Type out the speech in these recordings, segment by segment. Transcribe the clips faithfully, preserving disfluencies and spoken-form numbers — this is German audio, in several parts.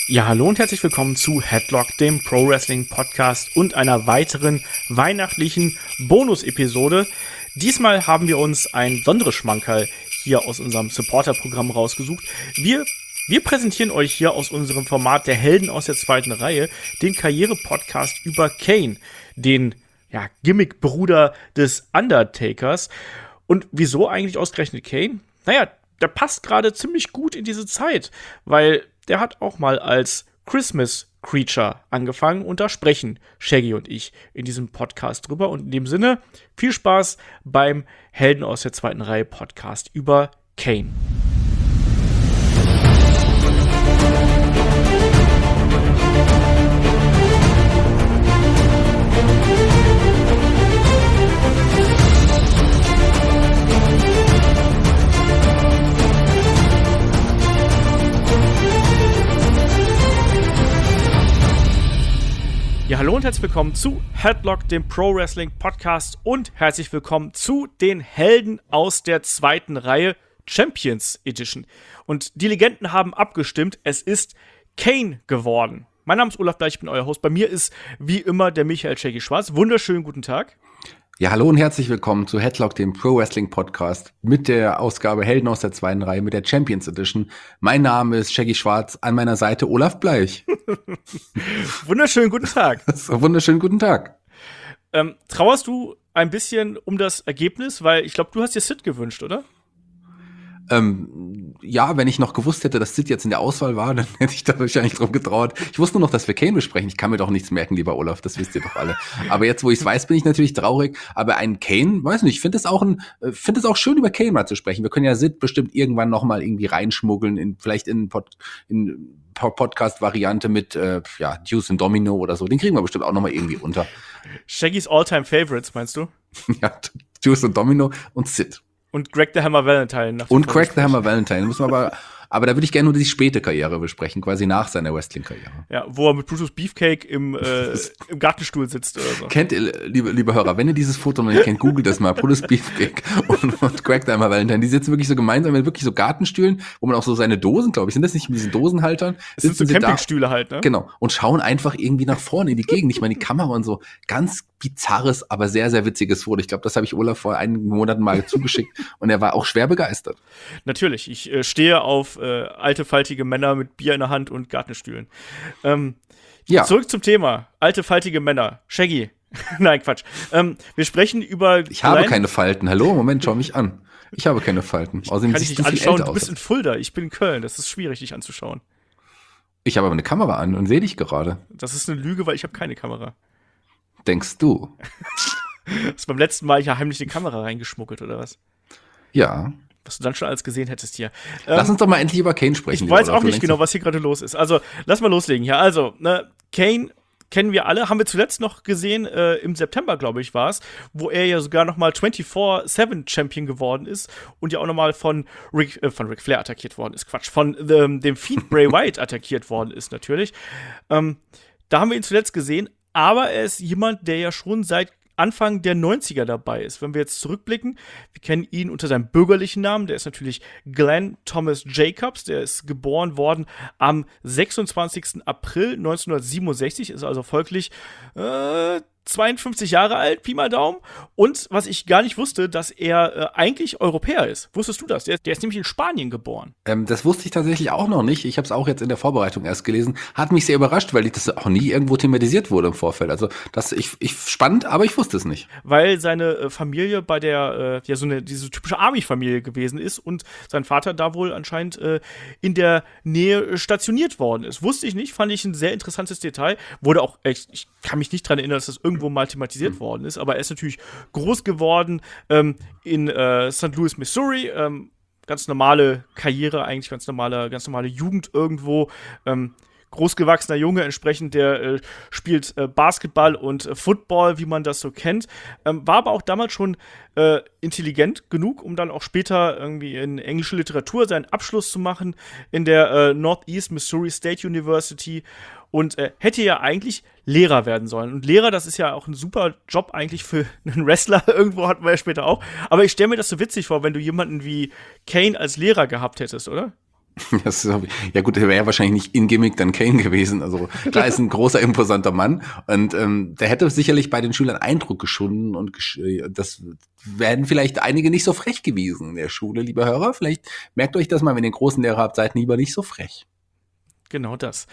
Ja, hallo und herzlich willkommen zu Headlock, dem Pro Wrestling Podcast und einer weiteren weihnachtlichen Bonus-Episode. Diesmal haben wir uns ein besonderes Schmankerl hier aus unserem Supporter-Programm rausgesucht. Wir, wir präsentieren euch hier aus unserem Format der Helden aus der zweiten Reihe den Karriere-Podcast über Kane, den ja, Gimmick-Bruder des Undertakers. Und wieso eigentlich ausgerechnet Kane? Naja, der passt gerade ziemlich gut in diese Zeit, weil der hat auch mal als Christmas Creature angefangen und da sprechen Shaggy und ich in diesem Podcast drüber. Und in dem Sinne, viel Spaß beim Helden aus der zweiten Reihe Podcast über Kane. Ja, hallo und herzlich willkommen zu Headlock, dem Pro Wrestling Podcast und herzlich willkommen zu den Helden aus der zweiten Reihe Champions Edition. Und die Legenden haben abgestimmt, es ist Kane geworden. Mein Name ist Olaf Bleich, ich bin euer Host. Bei mir ist wie immer der Michael Shaggy Schwarz. Wunderschönen guten Tag. Ja, hallo und herzlich willkommen zu Headlock, dem Pro Wrestling Podcast mit der Ausgabe Helden aus der zweiten Reihe mit der Champions Edition. Mein Name ist Shaggy Schwarz, an meiner Seite Olaf Bleich. Wunderschönen guten Tag. Wunderschönen guten Tag. Ähm, trauerst du ein bisschen um das Ergebnis? Weil ich glaube, du hast dir Sid gewünscht, oder? Ähm, ja, wenn ich noch gewusst hätte, dass Sid jetzt in der Auswahl war, dann hätte ich da wahrscheinlich drum getraut. Ich wusste nur noch, dass wir Kane besprechen. Ich kann mir doch nichts merken, lieber Olaf, das wisst ihr doch alle. Aber jetzt, wo ich es weiß, bin ich natürlich traurig. Aber ein Kane, weiß nicht, ich finde es auch ein, finde es auch schön, über Kane mal zu sprechen. Wir können ja Sid bestimmt irgendwann noch mal irgendwie reinschmuggeln, in, vielleicht in, Pod, in Podcast-Variante mit, äh, ja, Deuce und Domino oder so. Den kriegen wir bestimmt auch noch mal irgendwie unter. Shaggys All-Time Favorites, meinst du? Ja, Deuce und Domino und Sid. Und Greg the Hammer Valentine. Und Greg the Hammer Valentine. Muss man aber, aber da würde ich gerne nur die späte Karriere besprechen, quasi nach seiner Wrestling-Karriere. Ja, wo er mit Brutus Beefcake im, äh, im Gartenstuhl sitzt oder so. Kennt ihr, liebe, liebe Hörer, wenn ihr dieses Foto noch nicht kennt, googelt das mal. Brutus Beefcake und, und Greg the Hammer Valentine. Die sitzen wirklich so gemeinsam mit wirklich so Gartenstühlen, wo man auch so seine Dosen, glaube ich, sind das nicht mit diesen Dosenhaltern? Es sind so Campingstühle halt, ne? Genau. Und schauen einfach irgendwie nach vorne in die Gegend, nicht mal in die Kamera und so. Ganz bizarres, aber sehr, sehr witziges Foto. Ich glaube, das habe ich Olaf vor einigen Monaten mal zugeschickt und er war auch schwer begeistert. Natürlich, ich äh, stehe auf äh, alte, faltige Männer mit Bier in der Hand und Gartenstühlen. Ähm, ja. Zurück zum Thema. Alte, faltige Männer. Shaggy. Nein, Quatsch. Ähm, wir sprechen über... Ich habe keine Falten. Hallo, Moment, schau mich an. Ich habe keine Falten. Außerdem kann ich nicht anschauen, du bist in Fulda, ich bin in Köln. Das ist schwierig, dich anzuschauen. Ich habe aber eine Kamera an und sehe dich gerade. Das ist eine Lüge, weil ich habe keine Kamera. Denkst du? Hast du beim letzten Mal hier heimlich die Kamera reingeschmuggelt, oder was? Ja. Was du dann schon alles gesehen hättest hier. Lass ähm, uns doch mal endlich über Kane sprechen. Ich weiß auch nicht genau, was hier gerade los ist. Also, lass mal loslegen hier. Also, ne, Kane kennen wir alle, haben wir zuletzt noch gesehen, äh, im September, glaube ich, war es, wo er ja sogar noch mal vierundzwanzig sieben Champion geworden ist und ja auch noch mal von Ric, äh, von Ric Flair attackiert worden ist. Quatsch, von ähm, dem Fiend Bray Wyatt attackiert worden ist, natürlich. Ähm, da haben wir ihn zuletzt gesehen. Aber er ist jemand, der ja schon seit Anfang der neunziger dabei ist. Wenn wir jetzt zurückblicken, wir kennen ihn unter seinem bürgerlichen Namen, der ist natürlich Glenn Thomas Jacobs, der ist geboren worden am sechsundzwanzigsten April neunzehnhundertsiebenundsechzig, ist also folglich äh, zweiundfünfzig Jahre alt, Pi mal Daumen. Und was ich gar nicht wusste, dass er äh, eigentlich Europäer ist. Wusstest du das? Der, der ist nämlich in Spanien geboren. Ähm, das wusste ich tatsächlich auch noch nicht. Ich habe es auch jetzt in der Vorbereitung erst gelesen. Hat mich sehr überrascht, weil das auch nie irgendwo thematisiert wurde im Vorfeld. Also das ich, ich spannend, aber ich wusste es nicht. Weil seine äh, Familie bei der, äh, ja so eine diese typische Army-Familie gewesen ist und sein Vater da wohl anscheinend äh, in der Nähe stationiert worden ist. Wusste ich nicht, fand ich ein sehr interessantes Detail. Wurde auch, ich, ich kann mich nicht dran erinnern, dass das irgendwie irgendwo mal thematisiert mhm. worden ist, aber er ist natürlich groß geworden ähm, in äh, Sankt Louis, Missouri, ähm, ganz normale Karriere, eigentlich ganz normale, ganz normale Jugend irgendwo, ähm, großgewachsener Junge, entsprechend, der äh, spielt äh, Basketball und äh, Football, wie man das so kennt, ähm, war aber auch damals schon äh, intelligent genug, um dann auch später irgendwie in englische Literatur seinen Abschluss zu machen in der äh, Northeast Missouri State University und äh, hätte ja eigentlich Lehrer werden sollen. Und Lehrer, das ist ja auch ein super Job eigentlich für einen Wrestler, irgendwo hatten wir ja später auch. Aber ich stelle mir das so witzig vor, wenn du jemanden wie Kane als Lehrer gehabt hättest, oder? Das ist, ja gut, der wäre ja wahrscheinlich nicht in Gimmick dann Kane gewesen. Also klar, ist ein großer, imposanter Mann und ähm, der hätte sicherlich bei den Schülern Eindruck geschunden und gesch das werden vielleicht einige nicht so frech gewesen in der Schule, liebe Hörer. Vielleicht merkt euch das mal, wenn ihr einen großen Lehrer habt, seid lieber nicht so frech. Genau das.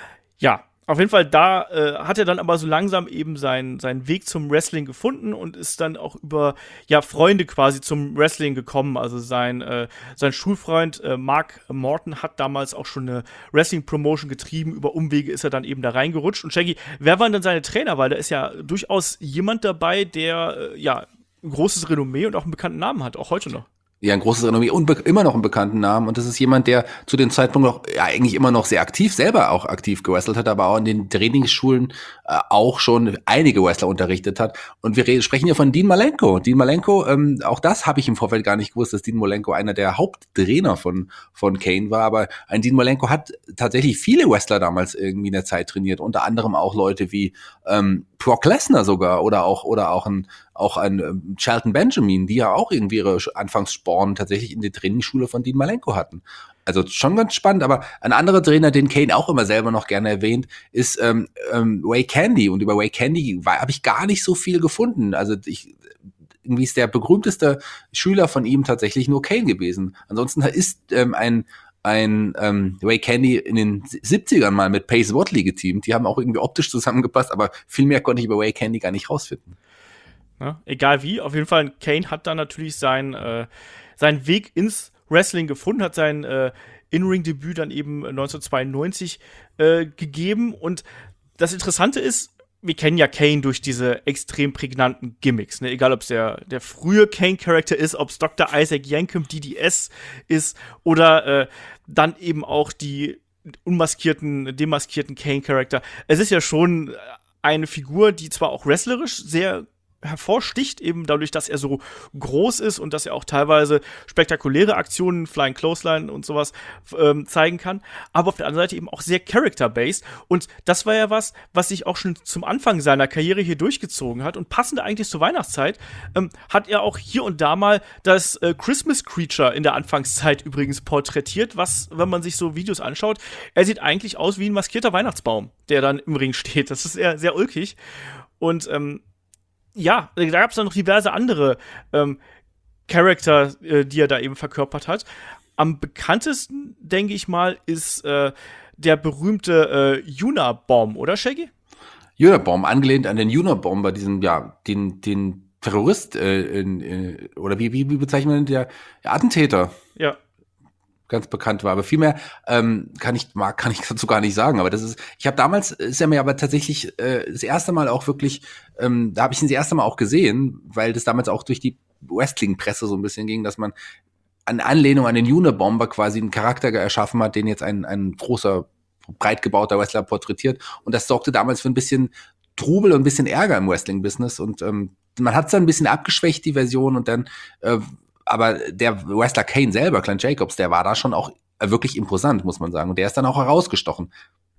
Ja, auf jeden Fall, da äh, hat er dann aber so langsam eben seinen, seinen Weg zum Wrestling gefunden und ist dann auch über ja, Freunde quasi zum Wrestling gekommen. Also sein, äh, sein Schulfreund äh, Mark Morton hat damals auch schon eine Wrestling-Promotion getrieben. Über Umwege ist er dann eben da reingerutscht. Und Shaggy, wer waren denn seine Trainer? Weil da ist ja durchaus jemand dabei, der äh, ja ein großes Renommee und auch einen bekannten Namen hat, auch heute noch. Ja, ein großes Renommee und immer noch einen bekannten Namen. Und das ist jemand, der zu dem Zeitpunkt noch ja, eigentlich immer noch sehr aktiv, selber auch aktiv gewrestelt hat, aber auch in den Trainingsschulen äh, auch schon einige Wrestler unterrichtet hat. Und wir reden, sprechen hier von Dean Malenko. Dean Malenko, ähm, auch das habe ich im Vorfeld gar nicht gewusst, dass Dean Malenko einer der Haupttrainer von von Kane war. Aber ein Dean Malenko hat tatsächlich viele Wrestler damals irgendwie in der Zeit trainiert. Unter anderem auch Leute wie ähm, Brock Lesnar sogar oder auch oder auch ein auch ein ähm, Shelton Benjamin, die ja auch irgendwie ihre Anfangssporen tatsächlich in der Trainingsschule von Dean Malenko hatten. Also schon ganz spannend, aber ein anderer Trainer, den Kane auch immer selber noch gerne erwähnt, ist ähm, ähm, Ray Candy. Und über Ray Candy habe ich gar nicht so viel gefunden. Also ich irgendwie ist der berühmteste Schüler von ihm tatsächlich nur Kane gewesen. Ansonsten ist ähm, ein ein ähm, Ray Candy in den siebzigern mal mit Pace Watley geteamt. Die haben auch irgendwie optisch zusammengepasst, aber viel mehr konnte ich über Ray Candy gar nicht rausfinden. Ja, egal wie, auf jeden Fall, Kane hat dann natürlich sein, äh, seinen Weg ins Wrestling gefunden, hat sein äh, In-Ring-Debüt dann eben neunzehnhundertzweiundneunzig äh, gegeben. Und das Interessante ist, wir kennen ja Kane durch diese extrem prägnanten Gimmicks, ne? Egal, ob es der, der frühe Kane-Charakter ist, ob es Doktor Isaac Yankem D D S ist oder äh, dann eben auch die unmaskierten, demaskierten Kane-Charakter. Es ist ja schon eine Figur, die zwar auch wrestlerisch sehr hervorsticht, eben dadurch, dass er so groß ist und dass er auch teilweise spektakuläre Aktionen, Flying Clothesline und sowas ähm, zeigen kann, aber auf der anderen Seite eben auch sehr character-based. Und das war ja was, was sich auch schon zum Anfang seiner Karriere hier durchgezogen hat. Und passend eigentlich zur Weihnachtszeit ähm, hat er auch hier und da mal das äh, Christmas Creature in der Anfangszeit übrigens porträtiert, was, wenn man sich so Videos anschaut, er sieht eigentlich aus wie ein maskierter Weihnachtsbaum, der dann im Ring steht. Das ist eher sehr ulkig. Und ähm, ja, da gab es dann noch diverse andere ähm, Charakter, äh, die er da eben verkörpert hat. Am bekanntesten, denke ich mal, ist äh, der berühmte äh, Unabomb, oder Shaggy? Unabomb, angelehnt an den Unabomber, diesen, ja, den, den Terrorist, äh, in, äh, oder wie, wie, wie bezeichnet man den, der Attentäter? Ja. Ganz bekannt war, aber viel mehr ähm, kann ich mag kann ich dazu gar nicht sagen, aber das ist ich habe damals ist er mir aber tatsächlich äh, das erste Mal auch wirklich ähm, da habe ich ihn das erste Mal auch gesehen, weil das damals auch durch die Wrestling-Presse so ein bisschen ging, dass man an Anlehnung an den Unabomber quasi einen Charakter erschaffen hat, den jetzt ein ein großer breit gebauter Wrestler porträtiert und das sorgte damals für ein bisschen Trubel und ein bisschen Ärger im Wrestling-Business und ähm, man hat es dann ein bisschen abgeschwächt, die Version und dann äh, aber der Wrestler Kane selber, Glenn Jacobs, der war da schon auch wirklich imposant, muss man sagen. Und der ist dann auch herausgestochen.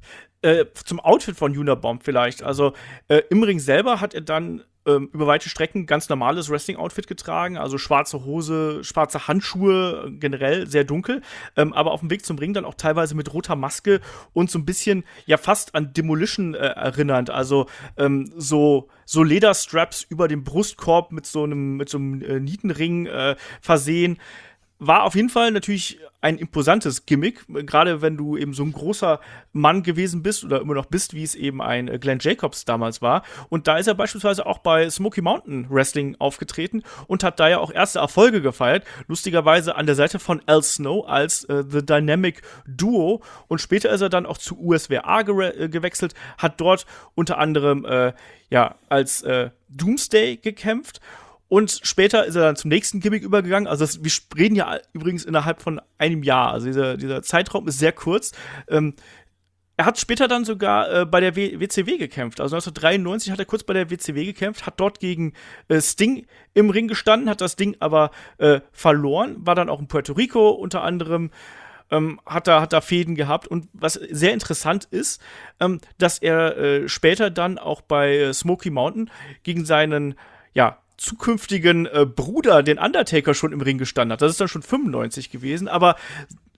Äh, zum Outfit von Unabomb vielleicht. Also äh, im Ring selber hat er dann ähm, über weite Strecken ganz normales Wrestling-Outfit getragen. Also schwarze Hose, schwarze Handschuhe, generell sehr dunkel. Ähm, aber auf dem Weg zum Ring dann auch teilweise mit roter Maske und so ein bisschen ja fast an Demolition äh, erinnernd. Also ähm, so so Lederstraps über dem Brustkorb mit so einem mit so einem äh, Nietenring äh, versehen. War auf jeden Fall natürlich ein imposantes Gimmick, gerade wenn du eben so ein großer Mann gewesen bist oder immer noch bist, wie es eben ein Glenn Jacobs damals war. Und da ist er beispielsweise auch bei Smoky Mountain Wrestling aufgetreten und hat da ja auch erste Erfolge gefeiert. Lustigerweise an der Seite von Al Snow als äh, The Dynamic Duo. Und später ist er dann auch zu U S W A ge- äh, gewechselt, hat dort unter anderem äh, ja als äh, Doomsday gekämpft. Und später ist er dann zum nächsten Gimmick übergegangen. Also das, wir reden ja übrigens innerhalb von einem Jahr. Also dieser, dieser Zeitraum ist sehr kurz. Ähm, er hat später dann sogar äh, bei der w- WCW gekämpft. Also neunzehnhundertdreiundneunzig hat er kurz bei der W C W gekämpft, hat dort gegen äh, Sting im Ring gestanden, hat das Ding aber äh, verloren, war dann auch in Puerto Rico unter anderem. Ähm, hat da hat da Fäden gehabt und was sehr interessant ist, ähm, dass er äh, später dann auch bei äh, Smoky Mountain gegen seinen ja zukünftigen äh, Bruder, den Undertaker, schon im Ring gestanden hat. Das ist dann schon fünfundneunzig gewesen, aber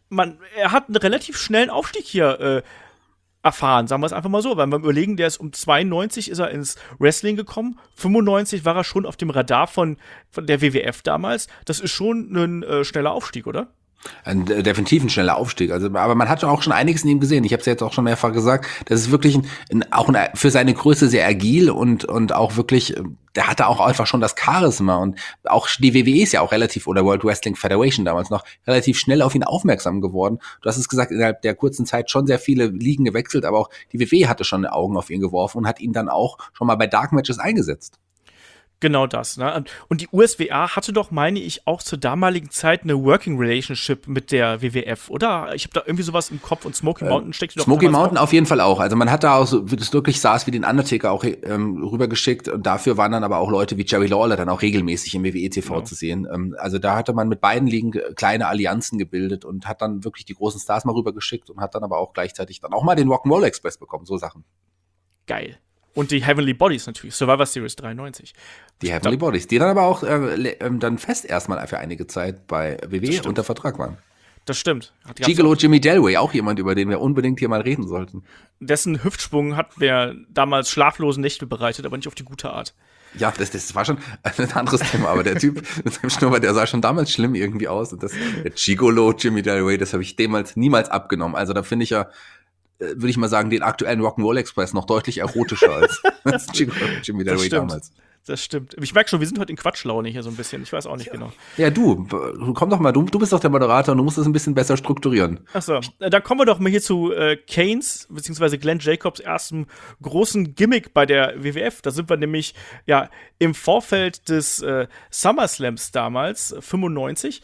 man, er hat einen relativ schnellen Aufstieg hier äh, erfahren, sagen wir es einfach mal so, weil wir überlegen, der ist um zweiundneunzig ist er ins Wrestling gekommen, fünfundneunzig war er schon auf dem Radar von, von der W W F damals. Das ist schon ein äh, schneller Aufstieg, oder? Ein, äh, definitiv ein schneller Aufstieg. Also, aber man hat auch schon einiges in ihm gesehen. Ich habe es ja jetzt auch schon mehrfach gesagt. Das ist wirklich ein, ein, auch ein, für seine Größe sehr agil und und auch wirklich. Der hatte auch einfach schon das Charisma und auch die W W E ist ja auch relativ oder World Wrestling Federation damals noch relativ schnell auf ihn aufmerksam geworden. Du hast es gesagt, innerhalb der kurzen Zeit schon sehr viele Ligen gewechselt, aber auch die W W E hatte schon Augen auf ihn geworfen und hat ihn dann auch schon mal bei Dark Matches eingesetzt. Genau das, ne? Und die U S W A hatte doch, meine ich, auch zur damaligen Zeit eine Working Relationship mit der W W F, oder? Ich habe da irgendwie sowas im Kopf und Smoky Mountain steckt doch Smoky damals Mountain auch. auf jeden Fall auch. Also man hat da auch so, wie das wirklich saß, wie den Undertaker auch ähm, rübergeschickt und dafür waren dann aber auch Leute wie Jerry Lawler dann auch regelmäßig im W W E T V Genau. zu sehen. Ähm, also da hatte man mit beiden Ligen kleine Allianzen gebildet und hat dann wirklich die großen Stars mal rübergeschickt und hat dann aber auch gleichzeitig dann auch mal den Rock'n'Roll Express bekommen, so Sachen. Geil. Und die Heavenly Bodies natürlich, Survivor Series dreiundneunzig. Die Heavenly Bodies, die dann aber auch äh, äh, dann fest erstmal für einige Zeit bei W W E unter Vertrag waren. Das stimmt. Hat- gab's Gigolo Jimmy Delway, auch jemand, über den wir unbedingt hier mal reden sollten. Dessen Hüftsprung hat mir damals schlaflose Nächte bereitet, aber nicht auf die gute Art. Ja, das, das war schon ein anderes Thema, aber der Typ mit seinem Schnurrbart, der sah schon damals schlimm irgendwie aus. Und das, der Gigolo Jimmy Delway, das habe ich damals niemals abgenommen. Also da finde ich ja, äh, würde ich mal sagen, den aktuellen Rock'n'Roll Express noch deutlich erotischer als, als Gigolo Jimmy Das Delway stimmt. damals. Das stimmt. Ich merke schon, wir sind heute in Quatschlaune hier so ein bisschen. Ich weiß auch nicht genau. Ja, du, komm doch mal, du, du bist doch der Moderator und du musst das ein bisschen besser strukturieren. Achso, dann kommen wir doch mal hier zu äh, Kanes, beziehungsweise Glenn Jacobs erstem großen Gimmick bei der W W F. Da sind wir nämlich ja im Vorfeld des äh, SummerSlams damals, fünfundneunzig.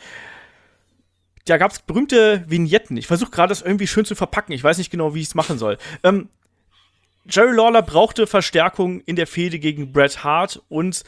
Da gab es berühmte Vignetten. Ich versuche gerade, das irgendwie schön zu verpacken. Ich weiß nicht genau, wie ich es machen soll. Ähm, Jerry Lawler brauchte Verstärkung in der Fehde gegen Bret Hart und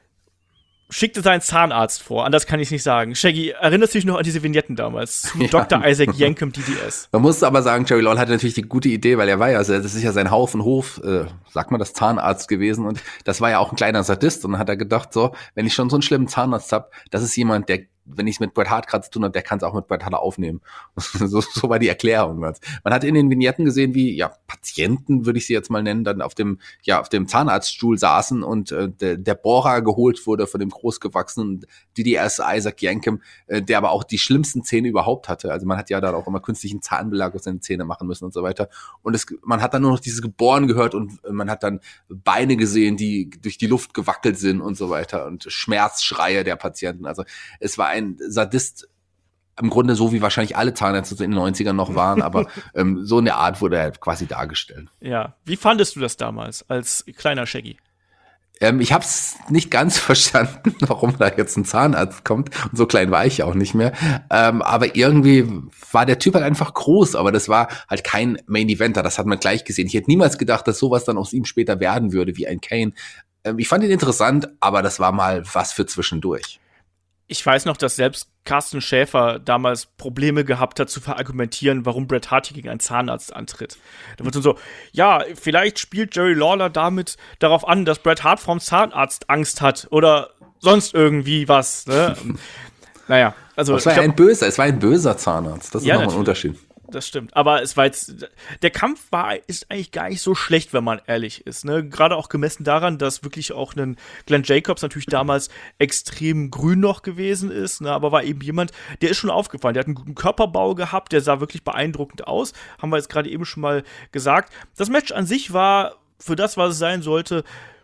schickte seinen Zahnarzt vor. Anders kann ich es nicht sagen. Shaggy, erinnerst du dich noch an diese Vignetten damals? Zu Ja. Doktor Isaac Yankem, D D S. Man muss aber sagen, Jerry Lawler hatte natürlich die gute Idee, weil er war ja, also das ist ja sein Hauf und Hof, äh, sagt man das, Zahnarzt gewesen und das war ja auch ein kleiner Sadist und dann hat er gedacht, so, wenn ich schon so einen schlimmen Zahnarzt hab, das ist jemand, der, wenn ich es mit Bret Hart gerade zu tun habe, der kann es auch mit Bret Hart aufnehmen. so, so war die Erklärung. Man hat in den Vignetten gesehen, wie ja Patienten, würde ich sie jetzt mal nennen, dann auf dem ja auf dem Zahnarztstuhl saßen und äh, der, der Bohrer geholt wurde von dem großgewachsenen D D S Isaac Yankem, äh, der aber auch die schlimmsten Zähne überhaupt hatte. Also man hat ja dann auch immer künstlichen Zahnbelag auf seine Zähne machen müssen und so weiter. Und es, man hat dann nur noch dieses Geboren gehört und man hat dann Beine gesehen, die durch die Luft gewackelt sind und so weiter und Schmerzschreie der Patienten. Also es war ein Sadist, im Grunde so wie wahrscheinlich alle Zahnärzte in den neunzigern noch waren, aber ähm, so in der Art wurde er quasi dargestellt. Ja. Wie fandest du das damals als kleiner Shaggy? Ähm, ich habe es nicht ganz verstanden, warum da jetzt ein Zahnarzt kommt. Und so klein war ich auch nicht mehr. Ähm, aber irgendwie war der Typ halt einfach groß. Aber das war halt kein Main-Eventer. Das hat man gleich gesehen. Ich hätte niemals gedacht, dass sowas dann aus ihm später werden würde wie ein Kane. Ähm, ich fand ihn interessant, aber das war mal was für zwischendurch. Ich weiß noch, dass selbst Carsten Schäfer damals Probleme gehabt hat, zu verargumentieren, warum Bret Hart hier gegen einen Zahnarzt antritt. Da wird dann so, ja, vielleicht spielt Jerry Lawler damit darauf an, dass Bret Hart vom Zahnarzt Angst hat oder sonst irgendwie was. Ne? Naja, also. Es war ich glaub, ein böser, es war ein böser Zahnarzt. Das ist Ja, nochmal ein natürlich. Unterschied. Das stimmt. Aber es war jetzt, der Kampf war, ist eigentlich gar nicht so schlecht, wenn man ehrlich ist. Ne? Gerade auch gemessen daran, dass wirklich auch ein Glenn Jacobs natürlich damals extrem grün noch gewesen ist, ne? Aber war eben jemand, der ist schon aufgefallen. Der hat einen guten Körperbau gehabt, der sah wirklich beeindruckend aus. Haben wir jetzt gerade eben schon mal gesagt. Das Match an sich war für das, was es sein sollte,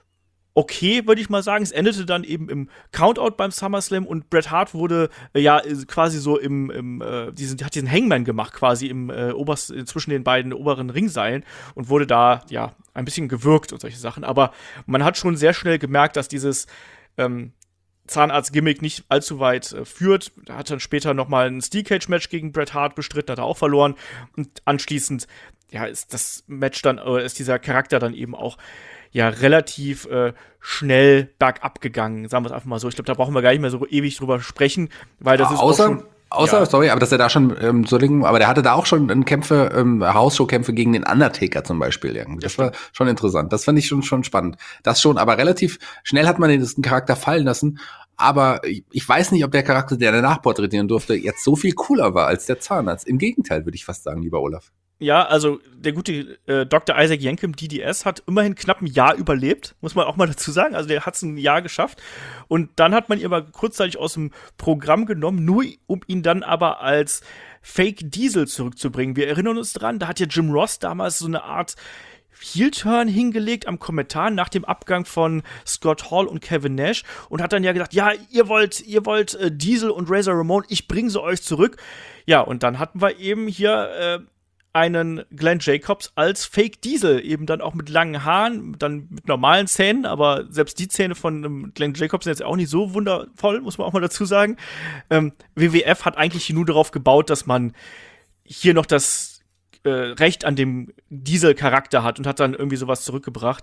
okay, würde ich mal sagen. Es endete dann eben im Countout beim SummerSlam und Bret Hart wurde äh, ja quasi so im, im äh, diesen, hat diesen Hangman gemacht, quasi im äh, oberst, zwischen den beiden oberen Ringseilen und wurde da ja ein bisschen gewürgt und solche Sachen. Aber man hat schon sehr schnell gemerkt, dass dieses ähm, Zahnarzt-Gimmick nicht allzu weit äh, führt. Er hat dann später nochmal ein Steel-Cage-Match gegen Bret Hart bestritten, hat er auch verloren. Und anschließend, ja, ist das Match dann, äh, ist dieser Charakter dann eben auch ja relativ äh, schnell bergab gegangen, sagen wir es einfach mal so. Ich glaube, da brauchen wir gar nicht mehr so ewig drüber sprechen, weil das Ja, ist außer, auch schon Außer, Ja. sorry, aber dass er da schon ähm, so Dinge, aber der hatte da auch schon ähm, Kämpfe, ähm, Hausshow-Kämpfe gegen den Undertaker zum Beispiel irgendwie. Das war schon interessant. Das fand ich schon schon spannend. Das schon, aber relativ schnell hat man den diesen Charakter fallen lassen. Aber ich, ich weiß nicht, ob der Charakter, der danach porträtieren durfte, jetzt so viel cooler war als der Zahnarzt. Im Gegenteil, würde ich fast sagen, lieber Olaf. Ja, also der gute äh, Doktor Isaac Yankem, D D S, hat immerhin knapp ein Jahr überlebt, muss man auch mal dazu sagen. Also der hat es ein Jahr geschafft. Und dann hat man ihn aber kurzzeitig aus dem Programm genommen, nur um ihn dann aber als Fake Diesel zurückzubringen. Wir erinnern uns dran, da hat ja Jim Ross damals so eine Art Heel-Turn hingelegt am Kommentar nach dem Abgang von Scott Hall und Kevin Nash und hat dann ja gesagt, ja, ihr wollt, ihr wollt äh, Diesel und Razor Ramon, ich bringe sie euch zurück. Ja, und dann hatten wir eben hier äh, einen Glenn Jacobs als Fake Diesel, eben dann auch mit langen Haaren, dann mit normalen Zähnen, aber selbst die Zähne von ähm, Glenn Jacobs sind jetzt auch nicht so wundervoll, muss man auch mal dazu sagen. Ähm, W W F hat eigentlich nur darauf gebaut, dass man hier noch das äh, Recht an dem Diesel-Charakter hat und hat dann irgendwie sowas zurückgebracht.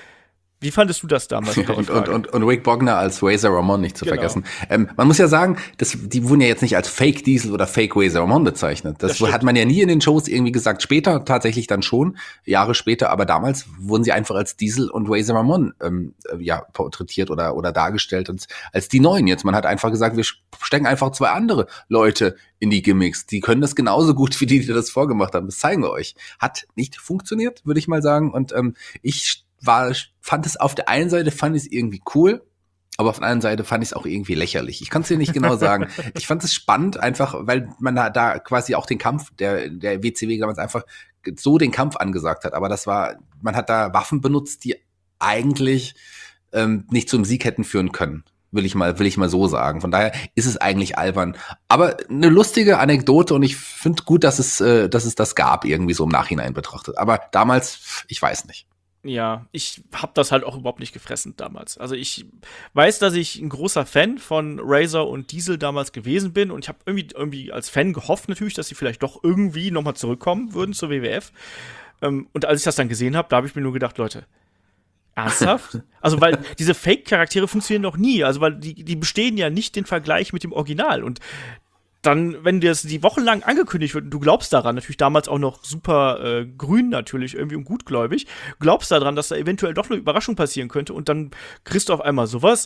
Wie fandest du das damals? Ja, und, und, und, und Rick Bogner als Razor Ramon nicht zu genau. vergessen. Ähm, man muss ja sagen, das, die wurden ja jetzt nicht als Fake Diesel oder Fake Razor Ramon bezeichnet. Das, das hat man ja nie in den Shows irgendwie gesagt. Später tatsächlich dann schon, Jahre später, aber damals wurden sie einfach als Diesel und Razor Ramon ähm, ja, porträtiert oder, oder dargestellt als, als die Neuen jetzt. Man hat einfach gesagt, wir stecken einfach zwei andere Leute in die Gimmicks. Die können das genauso gut wie die, die das vorgemacht haben. Das zeigen wir euch. Hat nicht funktioniert, würde ich mal sagen. Und ähm, ich war, fand es auf der einen Seite fand ich es irgendwie cool, aber auf der anderen Seite fand ich es auch irgendwie lächerlich. Ich kann es dir nicht genau sagen. Ich fand es spannend, einfach, weil man da, da quasi auch den Kampf, der, der W C W damals einfach so den Kampf angesagt hat. Aber das war, man hat da Waffen benutzt, die eigentlich ähm, nicht zum Sieg hätten führen können. Will ich mal, will ich mal so sagen. Von daher ist es eigentlich albern. Aber eine lustige Anekdote und ich finde gut, dass es, äh, dass es das gab, irgendwie so im Nachhinein betrachtet. Aber damals, ich weiß nicht. Ja, ich hab das halt auch überhaupt nicht gefressen damals. Also ich weiß, dass ich ein großer Fan von Razor und Diesel damals gewesen bin und ich habe irgendwie, irgendwie als Fan gehofft natürlich, dass sie vielleicht doch irgendwie nochmal zurückkommen würden zur W W F. Ähm, und als ich das dann gesehen habe, da habe ich mir nur gedacht, Leute, ernsthaft? Also weil diese Fake-Charaktere funktionieren noch nie. Also weil die, die bestehen ja nicht den Vergleich mit dem Original und dann, wenn dir das die wochenlang angekündigt wird und du glaubst daran, natürlich damals auch noch super äh, grün natürlich, irgendwie und gutgläubig, glaubst daran, dass da eventuell doch eine Überraschung passieren könnte und dann kriegst du auf einmal sowas.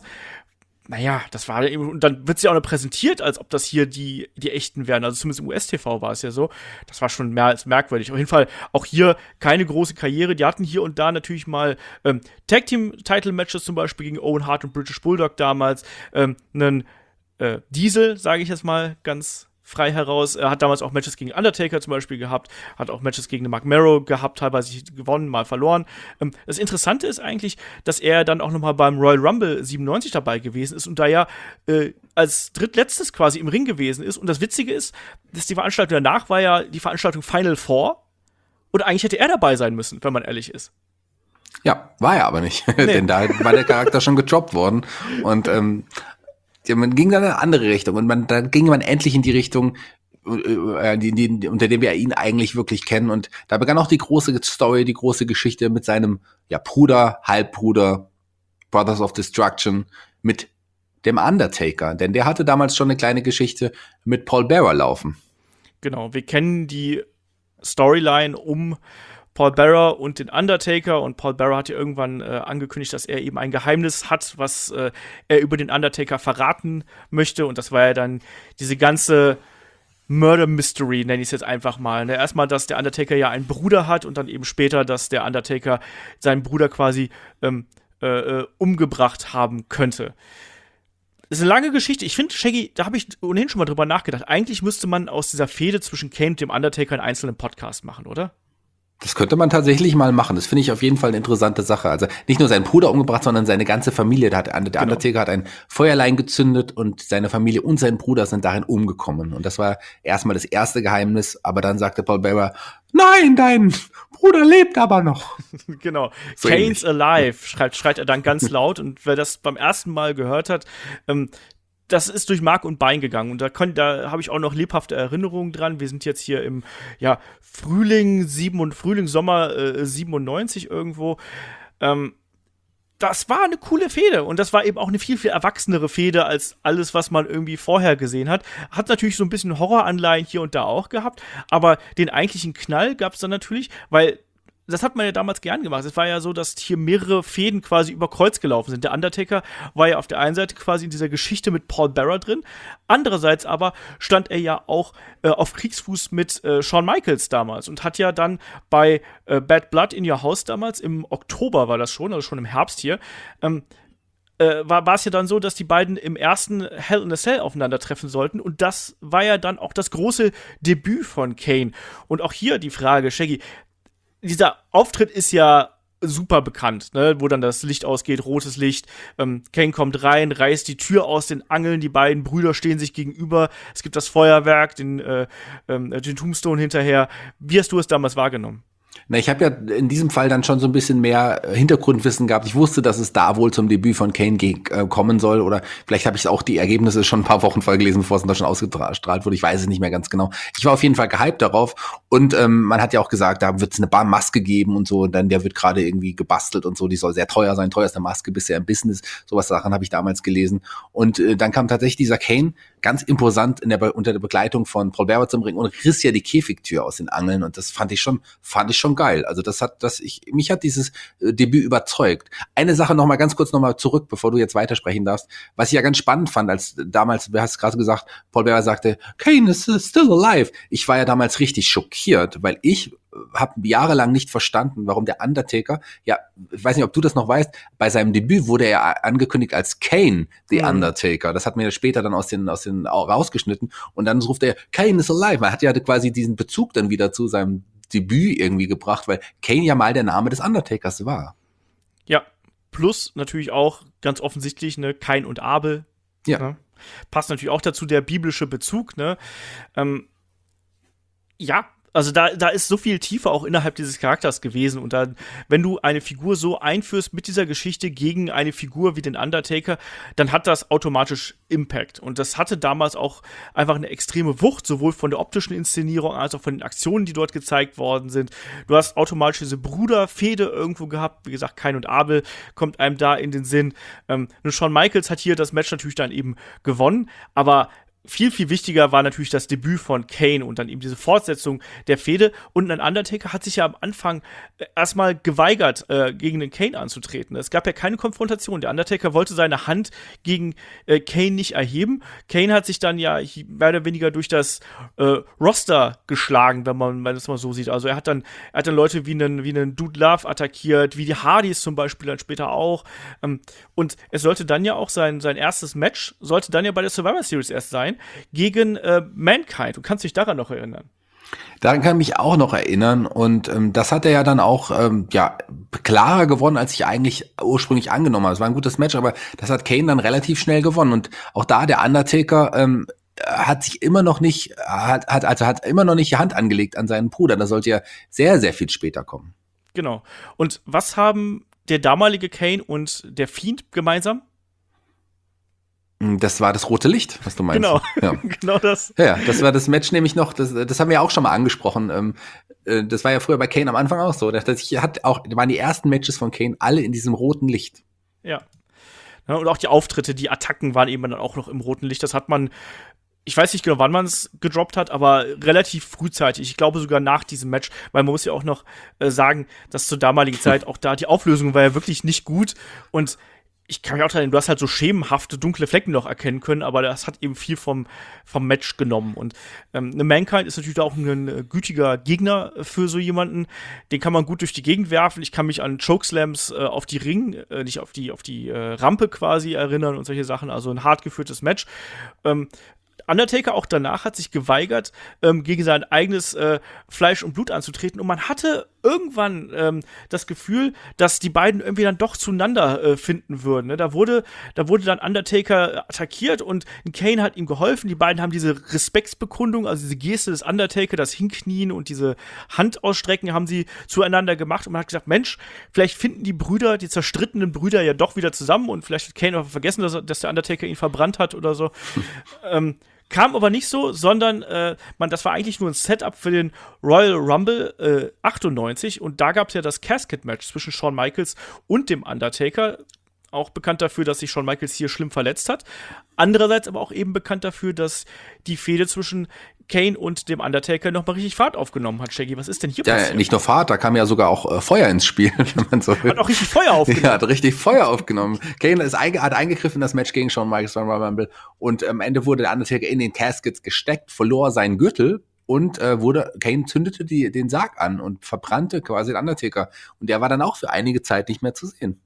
Naja, das war eben, und dann wird es ja auch noch präsentiert, als ob das hier die, die echten wären. Also zumindest im U S-T V war es ja so. Das war schon mehr als merkwürdig. Auf jeden Fall auch hier keine große Karriere. Die hatten hier und da natürlich mal ähm, Tag-Team-Title-Matches zum Beispiel gegen Owen Hart und British Bulldog damals, ähm, einen Äh, Diesel, sage ich jetzt mal ganz frei heraus. Er hat damals auch Matches gegen Undertaker zum Beispiel gehabt, hat auch Matches gegen Mark Merrow gehabt, teilweise gewonnen, mal verloren. Ähm, das Interessante ist eigentlich, dass er dann auch noch mal beim Royal Rumble siebenundneunzig dabei gewesen ist und da ja äh, als drittletztes quasi im Ring gewesen ist. Und das Witzige ist, dass die Veranstaltung danach war ja die Veranstaltung Final Four und eigentlich hätte er dabei sein müssen, wenn man ehrlich ist. Ja, war er aber nicht, nee. Denn da war der Charakter schon gedroppt worden und ähm, ja, man ging dann in eine andere Richtung und man, dann ging man endlich in die Richtung, äh, die, die, unter dem wir ihn eigentlich wirklich kennen. Und da begann auch die große Story, die große Geschichte mit seinem ja, Bruder, Halbbruder, Brothers of Destruction, mit dem Undertaker. Denn der hatte damals schon eine kleine Geschichte mit Paul Bearer laufen. Genau, wir kennen die Storyline um Paul Bearer und den Undertaker und Paul Bearer hat ja irgendwann äh, angekündigt, dass er eben ein Geheimnis hat, was äh, er über den Undertaker verraten möchte und das war ja dann diese ganze Murder Mystery, nenne ich es jetzt einfach mal. Ne? Erstmal, dass der Undertaker ja einen Bruder hat und dann eben später, dass der Undertaker seinen Bruder quasi ähm, äh, umgebracht haben könnte. Das ist eine lange Geschichte. Ich finde, Shaggy, da habe ich ohnehin schon mal drüber nachgedacht. Eigentlich müsste man aus dieser Fehde zwischen Kane und dem Undertaker einen einzelnen Podcast machen, oder? Das könnte man tatsächlich mal machen. Das finde ich auf jeden Fall eine interessante Sache. Also nicht nur seinen Bruder umgebracht, sondern seine ganze Familie. Der, hat, der genau. Undertaker hat ein Feuerlein gezündet und seine Familie und sein Bruder sind darin umgekommen. Und das war erstmal das erste Geheimnis. Aber dann sagte Paul Bearer, nein, dein Bruder lebt aber noch. Genau. So Kane's alive, schreit, schreit er dann ganz laut. Und wer das beim ersten Mal gehört hat, ähm, das ist durch Mark und Bein gegangen und da, da habe ich auch noch lebhafte Erinnerungen dran. Wir sind jetzt hier im ja, Frühling, sieben und Frühling, Sommer äh, siebenundneunzig irgendwo. Ähm, das war eine coole Fehde und das war eben auch eine viel, viel erwachsenere Fehde als alles, was man irgendwie vorher gesehen hat. Hat natürlich so ein bisschen Horroranleihen hier und da auch gehabt, aber den eigentlichen Knall gab es dann natürlich, weil das hat man ja damals gern gemacht. Es war ja so, dass hier mehrere Fäden quasi über Kreuz gelaufen sind. Der Undertaker war ja auf der einen Seite quasi in dieser Geschichte mit Paul Bearer drin. Andererseits aber stand er ja auch äh, auf Kriegsfuß mit äh, Shawn Michaels damals und hat ja dann bei äh, Bad Blood in Your House damals, im Oktober war das schon, also schon im Herbst hier, ähm, äh, war es ja dann so, dass die beiden im ersten Hell in a Cell aufeinandertreffen sollten. Und das war ja dann auch das große Debüt von Kane. Und auch hier die Frage, Shaggy, dieser Auftritt ist ja super bekannt, ne? Wo dann das Licht ausgeht, rotes Licht. Ähm, Kane kommt rein, reißt die Tür aus den Angeln, die beiden Brüder stehen sich gegenüber. Es gibt das Feuerwerk, den, äh, ähm, den Tombstone hinterher. Wie hast du es damals wahrgenommen? Na, ich habe ja in diesem Fall dann schon so ein bisschen mehr Hintergrundwissen gehabt. Ich wusste, dass es da wohl zum Debüt von Kane ge- äh, kommen soll. Oder vielleicht habe ich auch die Ergebnisse schon ein paar Wochen vorher gelesen, bevor es dann schon ausgestrahlt wurde. Ich weiß es nicht mehr ganz genau. Ich war auf jeden Fall gehypt darauf. Und ähm, man hat ja auch gesagt, da wird es eine Maske geben und so. Und dann der wird gerade irgendwie gebastelt und so. Die soll sehr teuer sein. Teuerste Maske bisher im Business. Sowas daran habe ich damals gelesen. Und äh, dann kam tatsächlich dieser Kane ganz imposant in der Be- unter der Begleitung von Paul Bearer zum Ring und riss ja die Käfigtür aus den Angeln. Und das fand ich schon, fand ich schon geil. Also das hat, das ich, mich hat dieses äh, Debüt überzeugt. Eine Sache noch mal ganz kurz noch mal zurück, bevor du jetzt weitersprechen darfst. Was ich ja ganz spannend fand, als damals, du hast gerade gesagt, Paul Bearer sagte, Kane is uh, still alive. Ich war ja damals richtig schockiert, weil ich habe jahrelang nicht verstanden, warum der Undertaker, ja, ich weiß nicht, ob du das noch weißt, bei seinem Debüt wurde er angekündigt als Kane, the mhm. Undertaker. Das hat mir später dann aus den, aus den rausgeschnitten und dann ruft er, Kane is alive. Man hat ja quasi diesen Bezug dann wieder zu seinem Debüt irgendwie gebracht, weil Kane ja mal der Name des Undertakers war. Ja, plus natürlich auch ganz offensichtlich, ne, Kain und Abel. Ja. Ne? Passt natürlich auch dazu der biblische Bezug, ne? Ähm, ja, also da, da ist so viel Tiefe auch innerhalb dieses Charakters gewesen und dann, wenn du eine Figur so einführst mit dieser Geschichte gegen eine Figur wie den Undertaker, dann hat das automatisch Impact und das hatte damals auch einfach eine extreme Wucht, sowohl von der optischen Inszenierung als auch von den Aktionen, die dort gezeigt worden sind. Du hast automatisch diese Bruderfehde irgendwo gehabt, wie gesagt, Kain und Abel kommt einem da in den Sinn. Ähm, nur Shawn Michaels hat hier das Match natürlich dann eben gewonnen, aber viel, viel wichtiger war natürlich das Debüt von Kane und dann eben diese Fortsetzung der Fehde. Und ein Undertaker hat sich ja am Anfang erstmal geweigert, äh, gegen den Kane anzutreten. Es gab ja keine Konfrontation. Der Undertaker wollte seine Hand gegen äh, Kane nicht erheben. Kane hat sich dann ja mehr oder weniger durch das äh, Roster geschlagen, wenn man, wenn man das mal so sieht. Also er hat dann, er hat dann Leute wie einen, wie einen Dude Love attackiert, wie die Hardys zum Beispiel dann später auch. Ähm, und es sollte dann ja auch sein, sein erstes Match, sollte dann ja bei der Survivor Series erst sein, gegen äh, Mankind. Du kannst dich daran noch erinnern. Daran kann ich mich auch noch erinnern und ähm, das hat er ja dann auch ähm, ja klarer gewonnen, als ich eigentlich ursprünglich angenommen habe. Es war ein gutes Match, aber das hat Kane dann relativ schnell gewonnen und auch da der Undertaker ähm, hat sich immer noch nicht hat, hat also hat immer noch nicht die Hand angelegt an seinen Bruder. Das sollte ja sehr sehr viel später kommen. Genau. Und was haben der damalige Kane und der Fiend gemeinsam? Das war das rote Licht, was du meinst. Genau, ja. genau das. Ja, das war das Match nämlich noch, das, das haben wir ja auch schon mal angesprochen. Ähm, äh, das war ja früher bei Kane am Anfang auch so. Das hat auch, waren die ersten Matches von Kane alle in diesem roten Licht. Ja. Ja, und auch die Auftritte, die Attacken waren eben dann auch noch im roten Licht. Das hat man, ich weiß nicht genau, wann man es gedroppt hat, aber relativ frühzeitig. Ich glaube sogar nach diesem Match, weil man muss ja auch noch äh, sagen, dass zur damaligen Zeit auch da die Auflösung war ja wirklich nicht gut und ich kann mich auch erinnern, du hast halt so schemenhafte, dunkle Flecken noch erkennen können, aber das hat eben viel vom, vom Match genommen. Und ähm, eine Mankind ist natürlich auch ein äh, gütiger Gegner für so jemanden. Den kann man gut durch die Gegend werfen. Ich kann mich an Chokeslams äh, auf die Ring, äh, nicht auf die, auf die äh, Rampe quasi erinnern und solche Sachen. Also ein hart geführtes Match. Ähm, Undertaker auch danach hat sich geweigert, ähm, gegen sein eigenes äh, Fleisch und Blut anzutreten. Und man hatte irgendwann ähm, das Gefühl, dass die beiden irgendwie dann doch zueinander äh, finden würden. Ne? Da wurde, da wurde dann Undertaker attackiert und Kane hat ihm geholfen. Die beiden haben diese Respektsbekundung, also diese Geste des Undertaker, das Hinknien und diese Handausstrecken haben sie zueinander gemacht. Und man hat gesagt, Mensch, vielleicht finden die Brüder, die zerstrittenen Brüder ja doch wieder zusammen und vielleicht hat Kane auch vergessen, dass, dass der Undertaker ihn verbrannt hat oder so. ähm, Kam aber nicht so, sondern äh, man, das war eigentlich nur ein Setup für den Royal Rumble äh, achtundneunzig und da gab es ja das Casket-Match zwischen Shawn Michaels und dem Undertaker. Auch bekannt dafür, dass sich Shawn Michaels hier schlimm verletzt hat. Andererseits aber auch eben bekannt dafür, dass die Fehde zwischen Kane und dem Undertaker noch mal richtig Fahrt aufgenommen hat. Shaggy, was ist denn hier ja, passiert? Nicht nur Fahrt, da kam ja sogar auch äh, Feuer ins Spiel, wenn man so will. Hat auch richtig Feuer aufgenommen. Ja, hat richtig Feuer aufgenommen. Kane ist einge- hat eingegriffen in das Match gegen Shawn Michaels beim Royal Rumble und am Ende wurde der Undertaker in den Caskets gesteckt, verlor seinen Gürtel und äh, wurde Kane zündete die, den Sarg an und verbrannte quasi den Undertaker. Und der war dann auch für einige Zeit nicht mehr zu sehen.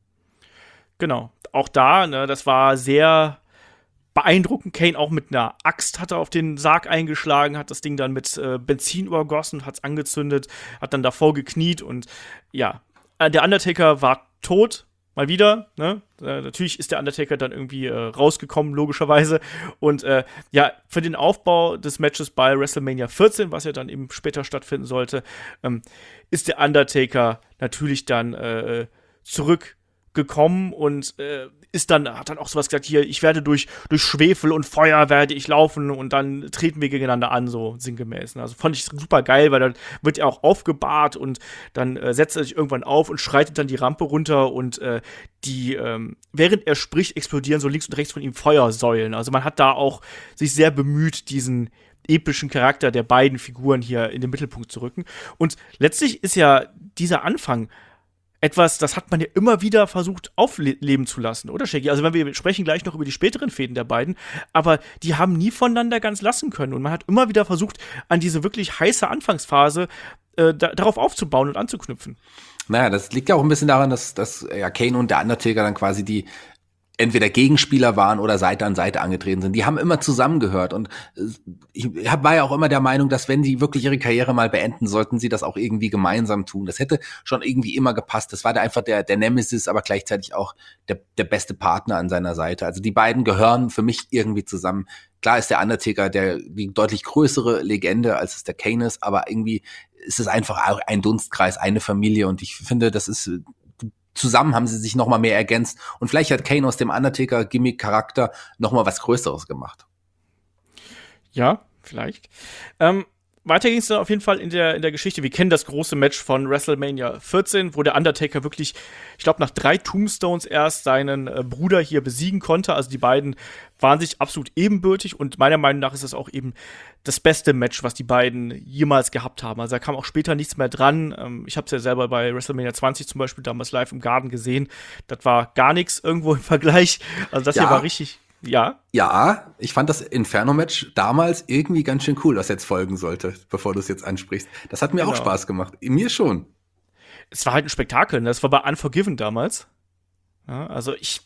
Genau. Auch da, ne, das war sehr beeindruckend. Kane auch mit einer Axt hat er auf den Sarg eingeschlagen, hat das Ding dann mit äh, Benzin übergossen, hat es angezündet, hat dann davor gekniet und ja, der Undertaker war tot, mal wieder, ne? Äh, natürlich ist der Undertaker dann irgendwie äh, rausgekommen, logischerweise. Und äh, ja, für den Aufbau des Matches bei WrestleMania vierzehn, was ja dann eben später stattfinden sollte, ähm, ist der Undertaker natürlich dann äh, zurückgekommen und äh, ist dann, hat dann auch sowas gesagt, hier, ich werde durch, durch Schwefel und Feuer werde ich laufen und dann treten wir gegeneinander an, so sinngemäß. Also fand ich super geil, weil dann wird er auch aufgebahrt und dann äh, setzt er sich irgendwann auf und schreitet dann die Rampe runter und äh, die, ähm, während er spricht, explodieren so links und rechts von ihm Feuersäulen. Also man hat da auch sich sehr bemüht, diesen epischen Charakter der beiden Figuren hier in den Mittelpunkt zu rücken. Und letztlich ist ja dieser Anfang etwas, das hat man ja immer wieder versucht aufleben zu lassen, oder Shaggy? Also wenn wir sprechen gleich noch über die späteren Fäden der beiden, aber die haben nie voneinander ganz lassen können und man hat immer wieder versucht, an diese wirklich heiße Anfangsphase äh, da, darauf aufzubauen und anzuknüpfen. Naja, das liegt ja auch ein bisschen daran, dass, dass ja, Kane und der Undertaker dann quasi die entweder Gegenspieler waren oder Seite an Seite angetreten sind. Die haben immer zusammengehört und ich hab, war ja auch immer der Meinung, dass wenn sie wirklich ihre Karriere mal beenden, sollten sie das auch irgendwie gemeinsam tun. Das hätte schon irgendwie immer gepasst. Das war der einfach der, der Nemesis, aber gleichzeitig auch der, der beste Partner an seiner Seite. Also die beiden gehören für mich irgendwie zusammen. Klar ist der Undertaker der, die deutlich größere Legende, als es der Kane ist, aber irgendwie ist es einfach auch ein Dunstkreis, eine Familie und ich finde, das ist zusammen haben sie sich noch mal mehr ergänzt und vielleicht hat Kane aus dem Undertaker-Gimmick-Charakter noch mal was Größeres gemacht. Ja, vielleicht. Ähm, weiter ging es dann auf jeden Fall in der, in der Geschichte. Wir kennen das große Match von WrestleMania vierzehn, wo der Undertaker wirklich, ich glaube, nach drei Tombstones erst seinen äh, Bruder hier besiegen konnte. Also die beiden waren sich absolut ebenbürtig und meiner Meinung nach ist das auch eben das beste Match, was die beiden jemals gehabt haben. Also da kam auch später nichts mehr dran. Ähm, ich habe es ja selber bei WrestleMania zwanzig zum Beispiel damals live im Garten gesehen. Das war gar nichts irgendwo im Vergleich. Also das ja. hier war richtig, ja. Ja, ich fand das Inferno-Match damals irgendwie ganz schön cool, was jetzt folgen sollte, bevor du es jetzt ansprichst. Das hat mir genau. auch Spaß gemacht. Mir schon. Es war halt ein Spektakel. Ne? Das war bei Unforgiven damals. Ja, also ich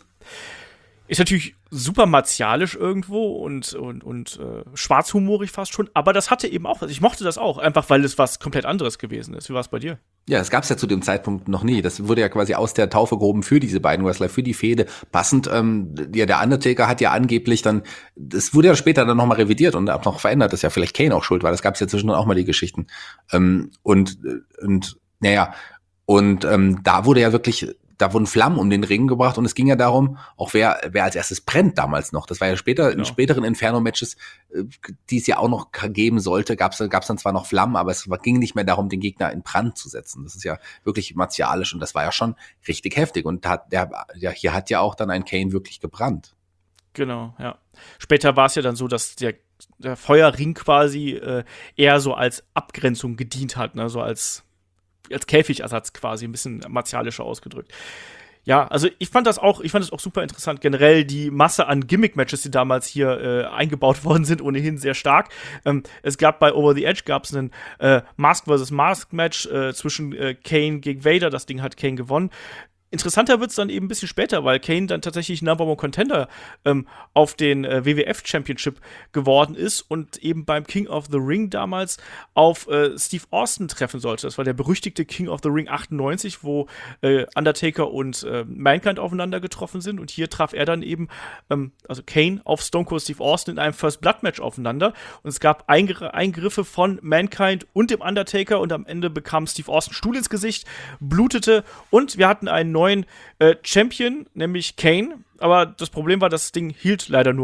Ist natürlich super martialisch irgendwo und, und, und äh, schwarzhumorig fast schon, aber das hatte eben auch was. Ich mochte das auch, einfach weil es was komplett anderes gewesen ist. Wie war es bei dir? Ja, das gab es ja zu dem Zeitpunkt noch nie. Das wurde ja quasi aus der Taufe gehoben für diese beiden Wrestler, für die Fehde. Passend, ähm, ja, der Undertaker hat ja angeblich dann, das wurde ja später dann nochmal revidiert und auch noch verändert, dass ja vielleicht Kane auch schuld war. Das gab es ja zwischendurch auch mal die Geschichten. Ähm, und, und, naja, und ähm, da wurde ja wirklich, da wurden Flammen um den Ring gebracht und es ging ja darum, auch wer wer als erstes brennt damals noch. Das war ja später, genau. In späteren Inferno-Matches, die es ja auch noch geben sollte, gab es gab's dann zwar noch Flammen, aber es ging nicht mehr darum, den Gegner in Brand zu setzen. Das ist ja wirklich martialisch und das war ja schon richtig heftig. Und da, der, ja, hier hat ja auch dann ein Kane wirklich gebrannt. Genau, ja. Später war es ja dann so, dass der, der Feuerring quasi äh, eher so als Abgrenzung gedient hat, ne, so als als Käfigersatz quasi, ein bisschen martialischer ausgedrückt. Ja, also ich fand das auch, ich fand das auch super interessant. Generell die Masse an Gimmick-Matches, die damals hier äh, eingebaut worden sind, ohnehin sehr stark. Ähm, es gab bei Over the Edge gab es einen äh, Mask versus Mask Match äh, zwischen äh, Kane gegen Vader. Das Ding hat Kane gewonnen. Interessanter wird es dann eben ein bisschen später, weil Kane dann tatsächlich Number One Contender ähm, auf den äh, W W F Championship geworden ist und eben beim King of the Ring damals auf äh, Steve Austin treffen sollte. Das war der berüchtigte King of the Ring achtundneunzig, wo äh, Undertaker und äh, Mankind aufeinander getroffen sind und hier traf er dann eben, ähm, also Kane auf Stone Cold Steve Austin in einem First Blood Match aufeinander und es gab Eingr- Eingriffe von Mankind und dem Undertaker und am Ende bekam Steve Austin Stuhl ins Gesicht, blutete und wir hatten einen neuen äh, Champion, nämlich Kane. Aber das Problem war, das Ding hielt leider nur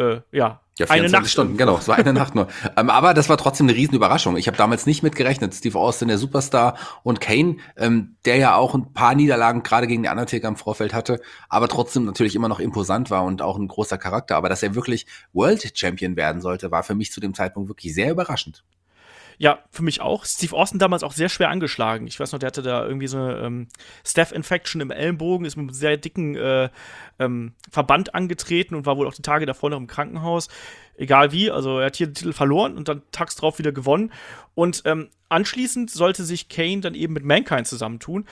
äh, ja, Ja, eine vierundzwanzig Nacht. Stunden, genau, es war eine Nacht nur. Ähm, aber das war trotzdem eine Riesenüberraschung. Ich habe damals nicht mit gerechnet. Steve Austin, der Superstar, und Kane, ähm, der ja auch ein paar Niederlagen gerade gegen den Undertaker im Vorfeld hatte, aber trotzdem natürlich immer noch imposant war und auch ein großer Charakter. Aber dass er wirklich World Champion werden sollte, war für mich zu dem Zeitpunkt wirklich sehr überraschend. Ja, für mich auch. Steve Austin damals auch sehr schwer angeschlagen. Ich weiß noch, der hatte da irgendwie so eine ähm, Staph-Infection im Ellenbogen, ist mit einem sehr dicken äh, ähm, Verband angetreten und war wohl auch die Tage davor noch im Krankenhaus. Egal wie, also er hat hier den Titel verloren und dann tags drauf wieder gewonnen. Und ähm, anschließend sollte sich Kane dann eben mit Mankind zusammentun.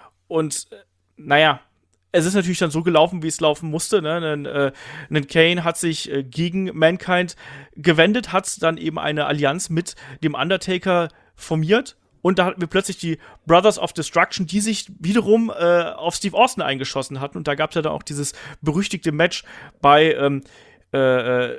Und äh, naja, es ist natürlich dann so gelaufen, wie es laufen musste. Ne? Ein, äh, ein Kane hat sich äh, gegen Mankind gewendet, hat dann eben eine Allianz mit dem Undertaker formiert. Und da hatten wir plötzlich die Brothers of Destruction, die sich wiederum äh, auf Steve Austin eingeschossen hatten. Und da gab es ja dann auch dieses berüchtigte Match bei ähm, äh,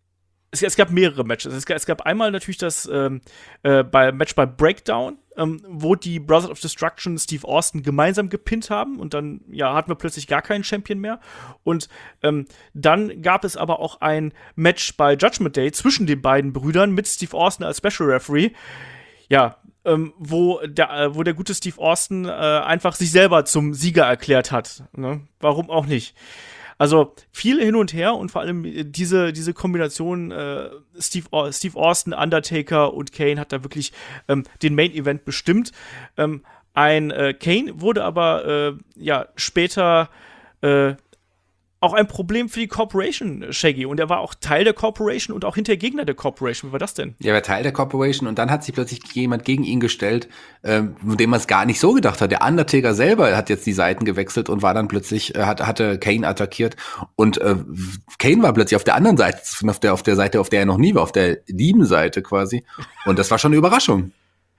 Es, es gab mehrere Matches. Es gab, es gab einmal natürlich das ähm, äh, bei, Match bei Breakdown, ähm, wo die Brothers of Destruction Steve Austin gemeinsam gepinnt haben und dann ja, hatten wir plötzlich gar keinen Champion mehr. Und ähm, dann gab es aber auch ein Match bei Judgment Day zwischen den beiden Brüdern mit Steve Austin als Special Referee. Ja, ähm, wo, der, äh, wo der gute Steve Austin äh, einfach sich selber zum Sieger erklärt hat. Ne? Warum auch nicht? Also viel hin und her und vor allem diese, diese Kombination äh, Steve, Steve Austin, Undertaker und Kane hat da wirklich ähm, den Main-Event bestimmt. Ähm, ein äh, Kane wurde aber äh, ja später äh, auch ein Problem für die Corporation, Shaggy. Und er war auch Teil der Corporation und auch hinterher Gegner der Corporation. Wie war das denn? Er war Teil der Corporation und dann hat sich plötzlich jemand gegen ihn gestellt, ähm, von dem man es gar nicht so gedacht hat. Der Undertaker selber hat jetzt die Seiten gewechselt und war dann plötzlich, äh, hat, hatte Kane attackiert. Und äh, Kane war plötzlich auf der anderen Seite, auf der, auf der Seite, auf der er noch nie war, auf der lieben Seite quasi. Und das war schon eine Überraschung.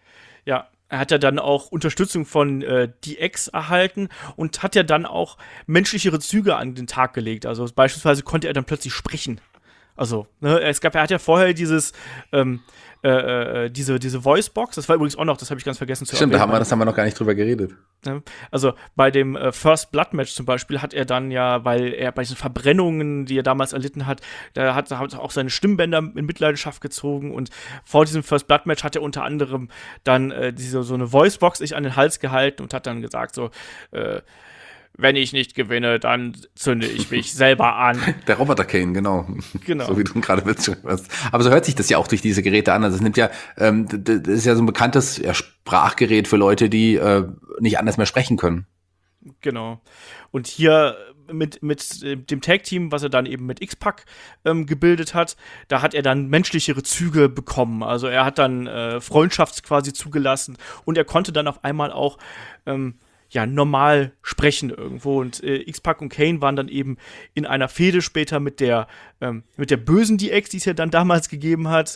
Ja. Er hat ja dann auch Unterstützung von äh, D X erhalten und hat ja dann auch menschlichere Züge an den Tag gelegt. Also beispielsweise konnte er dann plötzlich sprechen. Also, ne, es gab, er hat ja vorher dieses, ähm, äh, äh, diese, diese Voicebox, das war übrigens auch noch, das habe ich ganz vergessen zu Stimmt, da haben wir, das haben wir noch gar nicht drüber geredet. Ne? Also bei dem äh, First Blood Match zum Beispiel hat er dann ja, weil er bei diesen Verbrennungen, die er damals erlitten hat, da hat er auch seine Stimmbänder in Mitleidenschaft gezogen und vor diesem First Blood Match hat er unter anderem dann äh, diese so eine Voicebox sich an den Hals gehalten und hat dann gesagt so, äh, wenn ich nicht gewinne, dann zünde ich mich selber an. Der Roboter Kane, genau. Genau. So wie du gerade beschrieben hast. Aber so hört sich das ja auch durch diese Geräte an. Also es nimmt ja, ähm, das ist ja so ein bekanntes ja, Sprachgerät für Leute, die äh, nicht anders mehr sprechen können. Genau. Und hier mit, mit dem Tag-Team, was er dann eben mit X-Pac ähm, gebildet hat, da hat er dann menschlichere Züge bekommen. Also er hat dann äh, Freundschaft quasi zugelassen und er konnte dann auf einmal auch ähm, ja, normal sprechen irgendwo. Und äh, X-Pac und Kane waren dann eben in einer Fehde später mit der, ähm, mit der bösen D X, die es ja dann damals gegeben hat.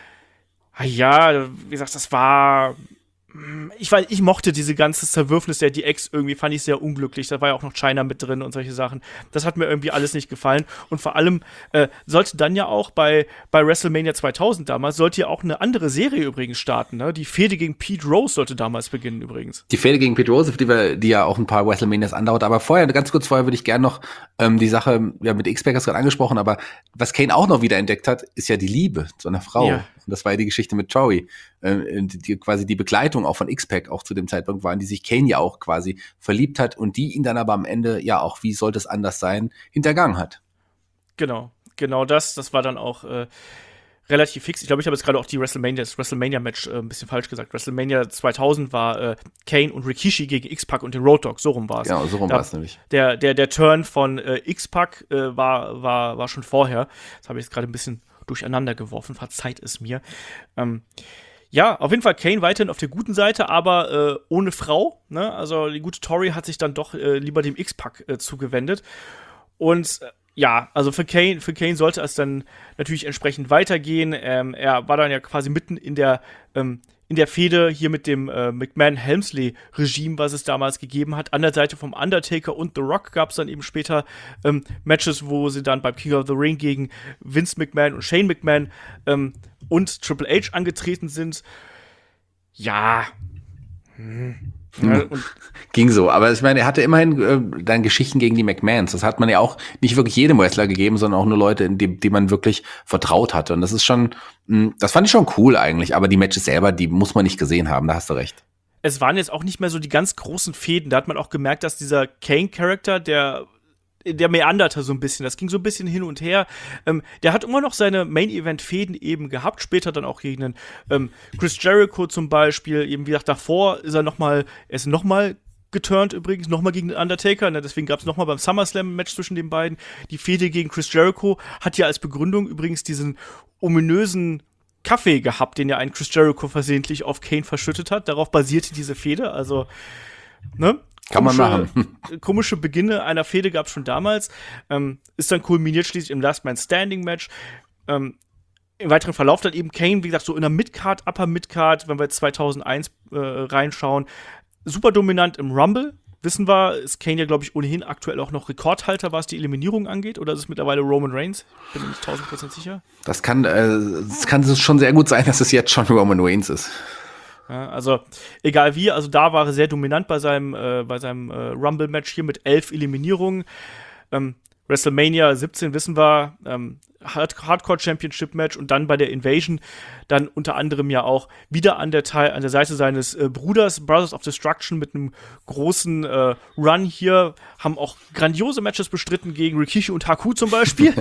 Ja, wie gesagt, das war Ich weiß, ich mochte diese ganze Zerwürfnis der D X irgendwie, fand ich sehr unglücklich. Da war ja auch noch China mit drin und solche Sachen. Das hat mir irgendwie alles nicht gefallen. Und vor allem äh, sollte dann ja auch bei, bei WrestleMania zweitausend damals, sollte ja auch eine andere Serie übrigens starten. Ne? Die Fehde gegen Pete Rose sollte damals beginnen übrigens. Die Fehde gegen Pete Rose, die, wir, die ja auch ein paar WrestleManias andauert. Aber vorher, ganz kurz vorher, würde ich gerne noch ähm, die Sache, ja, mit X-Pac hast du gerade angesprochen, aber was Kane auch noch wieder entdeckt hat, ist ja die Liebe zu einer Frau. Ja. Und das war ja die Geschichte mit Tori. Äh, die, quasi die Begleitung auch von X-Pac auch zu dem Zeitpunkt war, in die sich Kane ja auch quasi verliebt hat und die ihn dann aber am Ende, ja auch, wie sollte es anders sein, hintergangen hat. Genau, genau das. Das war dann auch äh, relativ fix. Ich glaube, ich habe jetzt gerade auch die WrestleMania, das WrestleMania-Match äh, ein bisschen falsch gesagt. WrestleMania zweitausend war äh, Kane und Rikishi gegen X-Pac und den Road Dogg. So rum war es. Genau, so rum war es nämlich. Der, der, der Turn von äh, X-Pac äh, war, war, war schon vorher. Das habe ich jetzt gerade ein bisschen durcheinander geworfen. Verzeiht es mir. Ähm, Ja, auf jeden Fall Kane weiterhin auf der guten Seite, aber äh, ohne Frau. Ne? Also die gute Tori hat sich dann doch äh, lieber dem X-Pac äh, zugewendet. Und äh, ja, also für Kane, für Kane sollte es dann natürlich entsprechend weitergehen. Ähm, er war dann ja quasi mitten in der, ähm, in der Fehde hier mit dem äh, McMahon-Helmsley-Regime, was es damals gegeben hat. An der Seite vom Undertaker und The Rock gab es dann eben später ähm, Matches, wo sie dann beim King of the Ring gegen Vince McMahon und Shane McMahon ähm, und Triple H angetreten sind. Ja, hm. Ja, und Ging so, aber ich meine, er hatte immerhin äh, dann Geschichten gegen die McMahons. Das hat man ja auch nicht wirklich jedem Wrestler gegeben, sondern auch nur Leute, die, die man wirklich vertraut hatte. Und das ist schon, mh, das fand ich schon cool eigentlich, aber die Matches selber, die muss man nicht gesehen haben, da hast du recht. es waren jetzt auch nicht mehr so die ganz großen Fäden. Da hat man auch gemerkt, dass dieser Kane-Charakter, der der meanderte so ein bisschen, das ging so ein bisschen hin und her. Ähm, der hat immer noch seine Main-Event-Fäden eben gehabt, später dann auch gegen einen, ähm, Chris Jericho zum Beispiel, eben wie gesagt, davor ist er noch mal, er ist noch mal geturnt übrigens, noch mal gegen den Undertaker, ne? Deswegen gab es noch mal beim SummerSlam ein Match zwischen den beiden. Die Fehde gegen Chris Jericho hat ja als Begründung übrigens diesen ominösen Kaffee gehabt, den ja ein Chris Jericho versehentlich auf Kane verschüttet hat. Darauf basierte diese Fehde, also, ne? Kann man Komische- machen. Komische Beginne einer Fehde gab es schon damals. Ähm, ist dann kulminiert schließlich im Last Man Standing Match. Ähm, Im weiteren Verlauf dann eben Kane, wie gesagt, so in der Midcard, Upper Midcard, wenn wir jetzt zweitausendeins äh, reinschauen, super dominant im Rumble. Wissen wir, ist Kane ja, glaube ich, ohnehin aktuell auch noch Rekordhalter, was die Eliminierung angeht. Oder ist es mittlerweile Roman Reigns? Bin mir nicht tausend Prozent sicher. Das kann, äh, das kann schon sehr gut sein, dass es jetzt schon Roman Reigns ist. Ja, also, egal wie, also da war er sehr dominant bei seinem, äh, bei seinem äh, Rumble-Match hier mit elf Eliminierungen. Ähm, WrestleMania siebzehn wissen wir, ähm, Hard Hardcore-Championship-Match und dann bei der Invasion dann unter anderem ja auch wieder an der, Teil, an der Seite seines äh, Bruders, Brothers of Destruction, mit einem großen äh, Run hier, haben auch grandiose Matches bestritten gegen Rikishi und Haku zum Beispiel.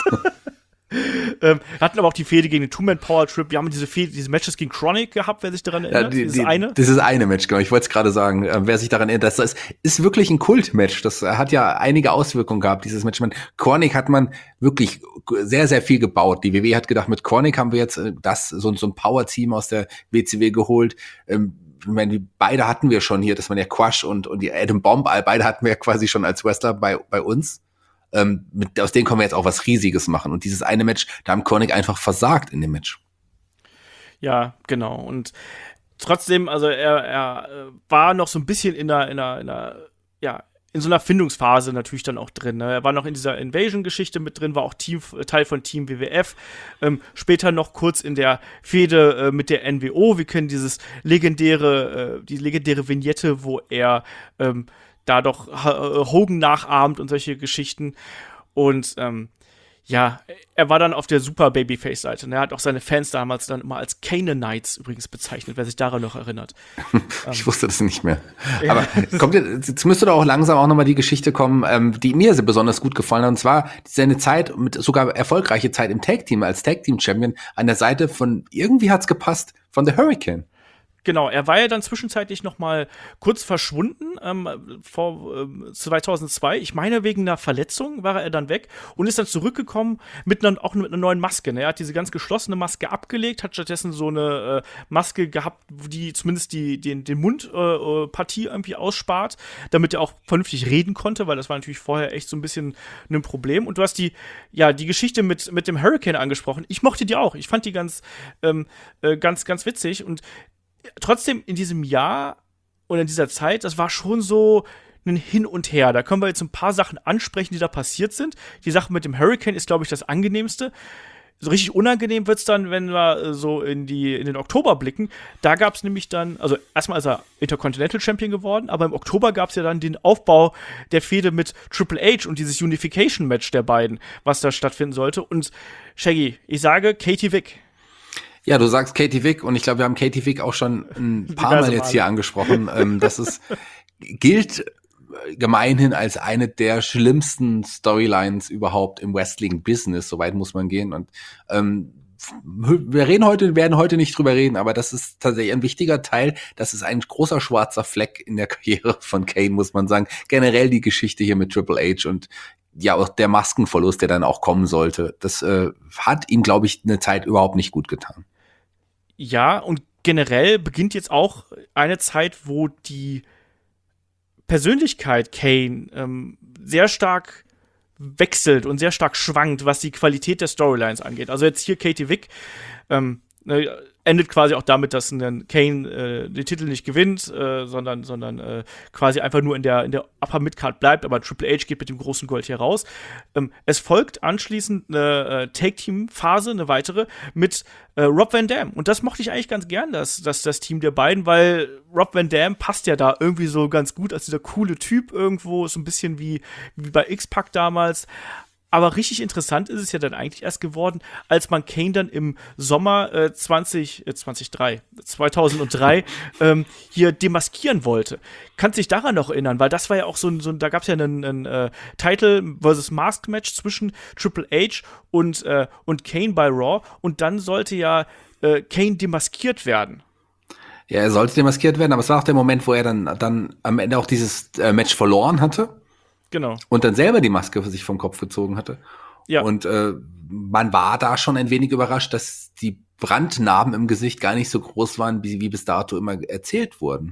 ähm, hatten aber auch die Fehde gegen den Two-Man-Power-Trip. Wir haben diese, Fehde, diese Matches gegen Chronic gehabt, wer sich daran erinnert. Ja, die, Dieses die, eine. Das ist eine Match, genau. Ich wollte es gerade sagen. Äh, wer sich daran erinnert, das ist, ist wirklich ein Kult-Match. Das äh, hat ja einige Auswirkungen gehabt, dieses Match. Man, Chronic hat man wirklich sehr, sehr viel gebaut. Die W W E hat gedacht, mit Chronic haben wir jetzt äh, das, so, so ein Power-Team aus der W C W geholt. Ähm, ich meine, die, beide hatten wir schon hier, das waren ja Quash und, und die Adam Bomb, beide hatten wir ja quasi schon als Wrestler bei, bei uns. Ähm, mit, aus denen können wir jetzt auch was Riesiges machen. Und dieses eine Match, da haben Chronic einfach versagt in dem Match. Ja, genau. Und trotzdem, also er, er äh, war noch so ein bisschen in einer, in einer, in einer, ja, in so einer Findungsphase natürlich dann auch drin. Ne? Er war noch in dieser Invasion-Geschichte mit drin, war auch Team, Teil von Team W W F. Ähm, später noch kurz in der Fehde äh, mit der N W O. Wir kennen dieses legendäre, äh, die legendäre Vignette, wo er ähm, da doch Hogan nachahmt und solche Geschichten. Und ähm, ja, er war dann auf der super Babyface-Seite. Und er hat auch seine Fans damals dann immer als Canaanites übrigens bezeichnet, wer sich daran noch erinnert. Ich wusste das nicht mehr. Aber kommt jetzt, jetzt müsste doch auch langsam auch nochmal die Geschichte kommen, ähm, die mir sehr besonders gut gefallen hat. Und zwar seine Zeit, mit sogar erfolgreiche Zeit im Tag-Team, als Tag-Team-Champion, an der Seite von, irgendwie hat's gepasst, von The Hurricane. Genau, er war ja dann zwischenzeitlich noch mal kurz verschwunden, ähm, vor ähm, zweitausendzwei. Ich meine, wegen einer Verletzung war er dann weg und ist dann zurückgekommen mit einer, auch mit einer neuen Maske. Ne? Er hat diese ganz geschlossene Maske abgelegt, hat stattdessen so eine äh, Maske gehabt, die zumindest die, den, den Mundpartie äh, irgendwie ausspart, damit er auch vernünftig reden konnte, weil das war natürlich vorher echt so ein bisschen ein Problem. Und du hast die, ja, die Geschichte mit, mit dem Hurricane angesprochen. Ich mochte die auch. Ich fand die ganz, ähm, äh, ganz, ganz witzig und trotzdem in diesem Jahr oder in dieser Zeit, das war schon so ein Hin und Her. Da können wir jetzt ein paar Sachen ansprechen, die da passiert sind. Die Sache mit dem Hurricane ist, glaube ich, das angenehmste. So richtig unangenehm wird's dann, wenn wir äh, so in, die, in den Oktober blicken. Da gab's nämlich dann, also erstmal ist er Intercontinental Champion geworden, aber im Oktober gab's ja dann den Aufbau der Fehde mit Triple H und dieses Unification-Match der beiden, was da stattfinden sollte. Und Shaggy, ich sage Katie Vick. Ja, du sagst Katie Vick und ich glaube, wir haben Katie Vick auch schon ein paar Mal jetzt hier angesprochen. ähm, das ist, gilt gemeinhin als eine der schlimmsten Storylines überhaupt im Wrestling-Business. Soweit muss man gehen. Und ähm, wir reden heute, werden heute nicht drüber reden, aber das ist tatsächlich ein wichtiger Teil. Das ist ein großer schwarzer Fleck in der Karriere von Kane, muss man sagen. Generell die Geschichte hier mit Triple H und ja, auch der Maskenverlust, der dann auch kommen sollte. Das äh, hat ihm, glaube ich, eine Zeit überhaupt nicht gut getan. Ja, und generell beginnt jetzt auch eine Zeit, wo die Persönlichkeit Kane ähm, sehr stark wechselt und sehr stark schwankt, was die Qualität der Storylines angeht. Also jetzt hier Katie Vick, ähm, endet quasi auch damit, dass ein Kane äh, den Titel nicht gewinnt, äh, sondern, sondern äh, quasi einfach nur in der, in der Upper Midcard bleibt, aber Triple H geht mit dem großen Gold hier raus. Ähm, es folgt anschließend eine äh, Take-Team-Phase, eine weitere, mit äh, Rob Van Dam. Und das mochte ich eigentlich ganz gern, das, das, das Team der beiden, weil Rob Van Dam passt ja da irgendwie so ganz gut als dieser coole Typ irgendwo, so ein bisschen wie, wie bei X-Pac damals. Aber richtig interessant ist es ja dann eigentlich erst geworden, als man Kane dann im Sommer äh, zwanzig, äh, zweitausenddrei, zweitausenddrei ähm, hier demaskieren wollte. Kannst dich daran noch erinnern? Weil das war ja auch so ein, so ein da gab es ja einen, einen äh, Title versus Mask Match zwischen Triple H und, äh, und Kane bei Raw. Und dann sollte ja äh, Kane demaskiert werden. Ja, er sollte demaskiert werden, aber es war auch der Moment, wo er dann, dann am Ende auch dieses äh, Match verloren hatte. Genau. Und dann selber die Maske für sich vom Kopf gezogen hatte. Ja. Und äh, man war da schon ein wenig überrascht, dass die Brandnarben im Gesicht gar nicht so groß waren, wie, wie bis dato immer erzählt wurden.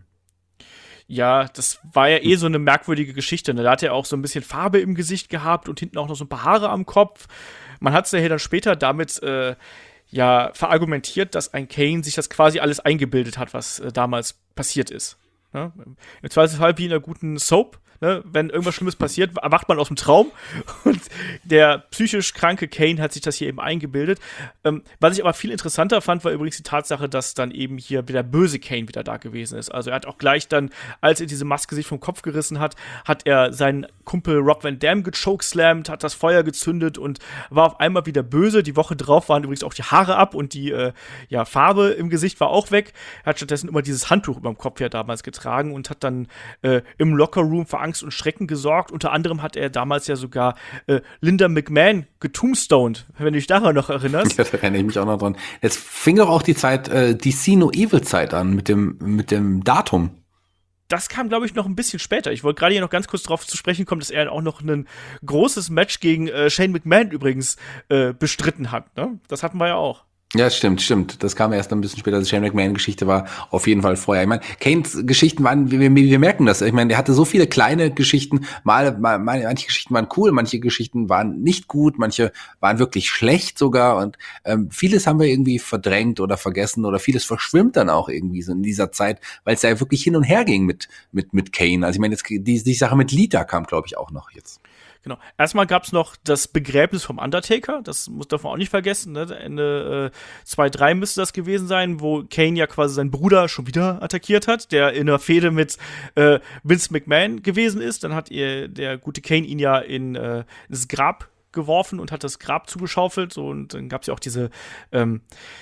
Ja, das war ja eh so eine merkwürdige Geschichte. Ne? Da hat er auch so ein bisschen Farbe im Gesicht gehabt und hinten auch noch so ein paar Haare am Kopf. Man hat es ja hier dann später damit äh, ja verargumentiert, dass ein Kane sich das quasi alles eingebildet hat, was äh, damals passiert ist. Ne? Im Zweifelsfall wie in einer guten Soap. Ne, wenn irgendwas Schlimmes passiert, erwacht man aus dem Traum und der psychisch kranke Kane hat sich das hier eben eingebildet. Ähm, was ich aber viel interessanter fand, war übrigens die Tatsache, dass dann eben hier der böse Kane wieder da gewesen ist. Also er hat auch gleich dann, als er diese Maske sich vom Kopf gerissen hat, hat er seinen Kumpel Rob Van Dam gechokeslammt, hat das Feuer gezündet und war auf einmal wieder böse. Die Woche drauf waren übrigens auch die Haare ab und die äh, ja, Farbe im Gesicht war auch weg. Er hat stattdessen immer dieses Handtuch über dem Kopf ja damals getragen und hat dann äh, im Lockerroom für Angst und Schrecken gesorgt. Unter anderem hat er damals ja sogar äh, Linda McMahon getombstoned, wenn du dich daran noch erinnerst. Ja, da erinnere ich mich auch noch dran. Jetzt fing doch auch die Zeit, äh, die See No Evil Zeit an mit dem, mit dem Datum. Das kam, glaube ich, noch ein bisschen später. Ich wollte gerade hier noch ganz kurz darauf zu sprechen kommen, dass er auch noch ein großes Match gegen äh, Shane McMahon übrigens äh, bestritten hat. Ne? Das hatten wir ja auch. Ja, stimmt, stimmt. Das kam erst ein bisschen später. Die Shane McMahon-Geschichte war auf jeden Fall vorher. Ich meine, Kanes Geschichten waren, wir, wir merken das. Ich meine, der hatte so viele kleine Geschichten. Mal, mal, manche Geschichten waren cool, manche Geschichten waren nicht gut, manche waren wirklich schlecht sogar. Und ähm, vieles haben wir irgendwie verdrängt oder vergessen oder vieles verschwimmt dann auch irgendwie so in dieser Zeit, weil es ja wirklich hin und her ging mit mit mit Kane. Also ich meine, jetzt die, die Sache mit Lita kam, glaube ich, auch noch jetzt. Genau. Erstmal gab es noch das Begräbnis vom Undertaker, das muss darf man auch nicht vergessen, ne? Ende äh, zwei drei müsste das gewesen sein, wo Kane ja quasi seinen Bruder schon wieder attackiert hat, der in einer Fehde mit äh, Vince McMahon gewesen ist. Dann hat ihr, der gute Kane ihn ja in äh, ins Grab geworfen und hat das Grab zugeschaufelt. So, und dann gab es ja auch diese ähm,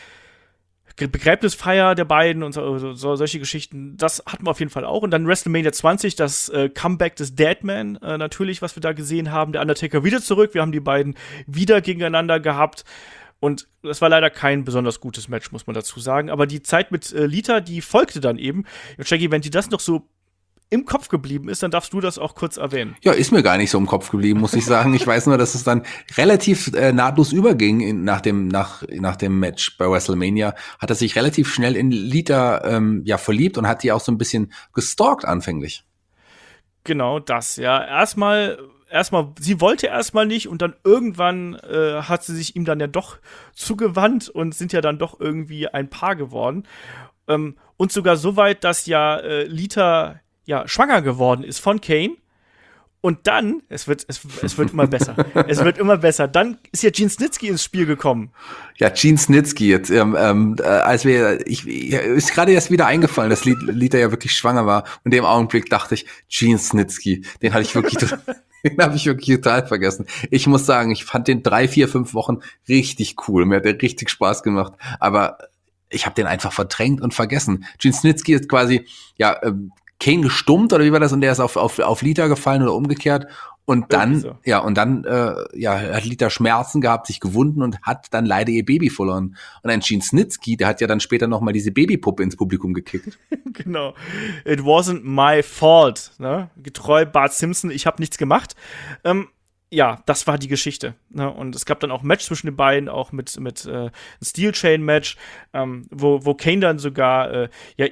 Begräbnisfeier der beiden und so, so, so, solche Geschichten, das hatten wir auf jeden Fall auch. Und dann WrestleMania zwanzig, das äh, Comeback des Deadman, äh, natürlich, was wir da gesehen haben. Der Undertaker wieder zurück, wir haben die beiden wieder gegeneinander gehabt. Und das war leider kein besonders gutes Match, muss man dazu sagen. Aber die Zeit mit äh, Lita, die folgte dann eben. Und Shaggy, wenn dir das noch so im Kopf geblieben ist, dann darfst du das auch kurz erwähnen. Ja, ist mir gar nicht so im Kopf geblieben, muss ich sagen. Ich weiß nur, dass es dann relativ äh, nahtlos überging in, nach dem nach nach dem Match bei WrestleMania. Hat er sich relativ schnell in Lita ähm, ja verliebt und hat die auch so ein bisschen gestalkt anfänglich. Genau das, ja. Erstmal Erstmal, sie wollte erstmal nicht und dann irgendwann äh, hat sie sich ihm dann ja doch zugewandt und sind ja dann doch irgendwie ein Paar geworden. Ähm, und sogar so weit, dass ja äh, Lita ja, schwanger geworden ist von Kane. Und dann, es wird, es, es wird immer besser. Es wird immer besser. Dann ist ja Gene Snitsky ins Spiel gekommen. Ja, Gene Snitsky jetzt, ähm, ähm, als wir, ich, ja, ist gerade erst wieder eingefallen, dass Lita ja wirklich schwanger war. Und in dem Augenblick dachte ich, Gene Snitsky, den hatte ich wirklich, den habe ich wirklich total vergessen. Ich muss sagen, ich fand den drei, vier, fünf Wochen richtig cool. Mir hat der richtig Spaß gemacht. Aber ich habe den einfach verdrängt und vergessen. Gene Snitsky ist quasi, ja, ähm, Kane gestummt oder wie war das und der ist auf auf auf Lita gefallen oder umgekehrt und dann so. ja und dann äh, ja hat Lita Schmerzen gehabt, sich gewunden und hat dann leider ihr Baby verloren und ein Gene Snitsky, der hat ja dann später noch mal diese Babypuppe ins Publikum gekickt. Genau. It wasn't my fault, ne? Getreu Bart Simpson, ich habe nichts gemacht. Ähm Ja, das war die Geschichte. Ne? Und es gab dann auch ein Match zwischen den beiden, auch mit mit äh, ein Steel Chain Match, ähm, wo wo Kane dann sogar äh, ja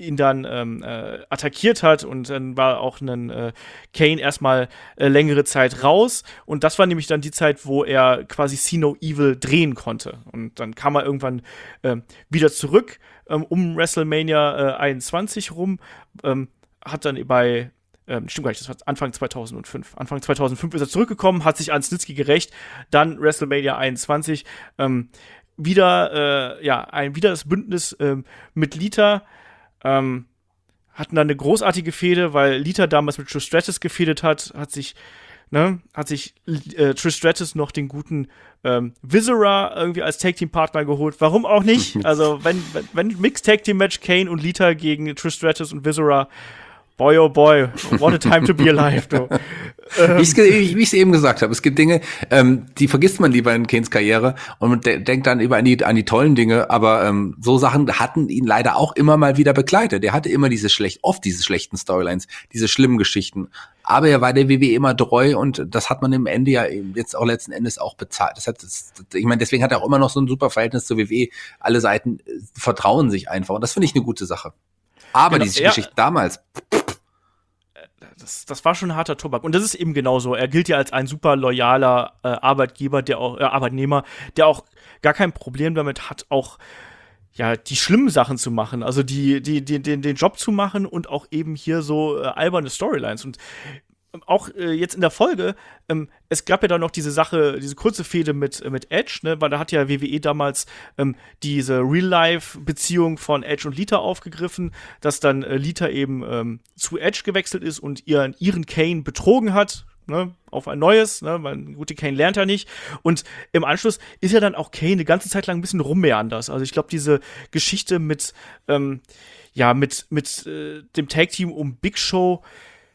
ihn dann ähm, äh, attackiert hat und dann war auch ein äh, Kane erstmal äh, längere Zeit raus und das war nämlich dann die Zeit, wo er quasi See No Evil drehen konnte und dann kam er irgendwann äh, wieder zurück ähm, um WrestleMania äh, einundzwanzig rum, ähm, hat dann bei Ähm, stimmt gar nicht, das war Anfang zweitausendfünf. Anfang zweitausendfünf ist er zurückgekommen, hat sich an Snitsky gerecht, dann WrestleMania einundzwanzig, ähm, wieder, äh, ja, ein, wieder das Bündnis ähm, mit Lita, ähm, hatten dann eine großartige Fehde, weil Lita damals mit Trish Stratus gefehdet hat, hat sich, ne, hat sich äh, Trish Stratus noch den guten ähm, Viscera irgendwie als Tag-Team-Partner geholt. Warum auch nicht? Also, wenn, wenn, wenn Mixed Tag-Team-Match Kane und Lita gegen Trish Stratus und Viscera, boy, oh boy, what a time to be alive, du. ähm. Wie ich es eben gesagt habe, es gibt Dinge, ähm, die vergisst man lieber in Kanes Karriere und man de- denkt dann über an die, an die tollen Dinge, aber ähm, so Sachen hatten ihn leider auch immer mal wieder begleitet. Er hatte immer diese schlecht, oft diese schlechten Storylines, diese schlimmen Geschichten. Aber er war der W W E immer treu und das hat man im Ende ja jetzt auch letzten Endes auch bezahlt. Das hat, das, ich meine, deswegen hat er auch immer noch so ein super Verhältnis zur W W E. Alle Seiten äh, vertrauen sich einfach und das finde ich eine gute Sache. Aber genau, diese ja, Geschichte damals. Das, das war schon ein harter Tobak. Und das ist eben genauso. Er gilt ja als ein super loyaler äh, Arbeitgeber, der auch, äh, Arbeitnehmer, der auch gar kein Problem damit hat, auch ja, die schlimmen Sachen zu machen. Also die, die, die, den, den Job zu machen und auch eben hier so äh, alberne Storylines. Und auch äh, jetzt in der Folge, ähm, es gab ja dann noch diese Sache, diese kurze Fehde mit, äh, mit Edge, ne, weil da hat ja W W E damals ähm, diese Real-Life-Beziehung von Edge und Lita aufgegriffen, dass dann äh, Lita eben ähm, zu Edge gewechselt ist und ihren, ihren Kane betrogen hat, ne, auf ein neues, ne, weil ein guter Kane lernt er nicht. Und im Anschluss ist ja dann auch Kane eine ganze Zeit lang ein bisschen rummeandert. Also ich glaube, diese Geschichte mit, ähm, ja, mit, mit äh, dem Tag-Team um Big Show,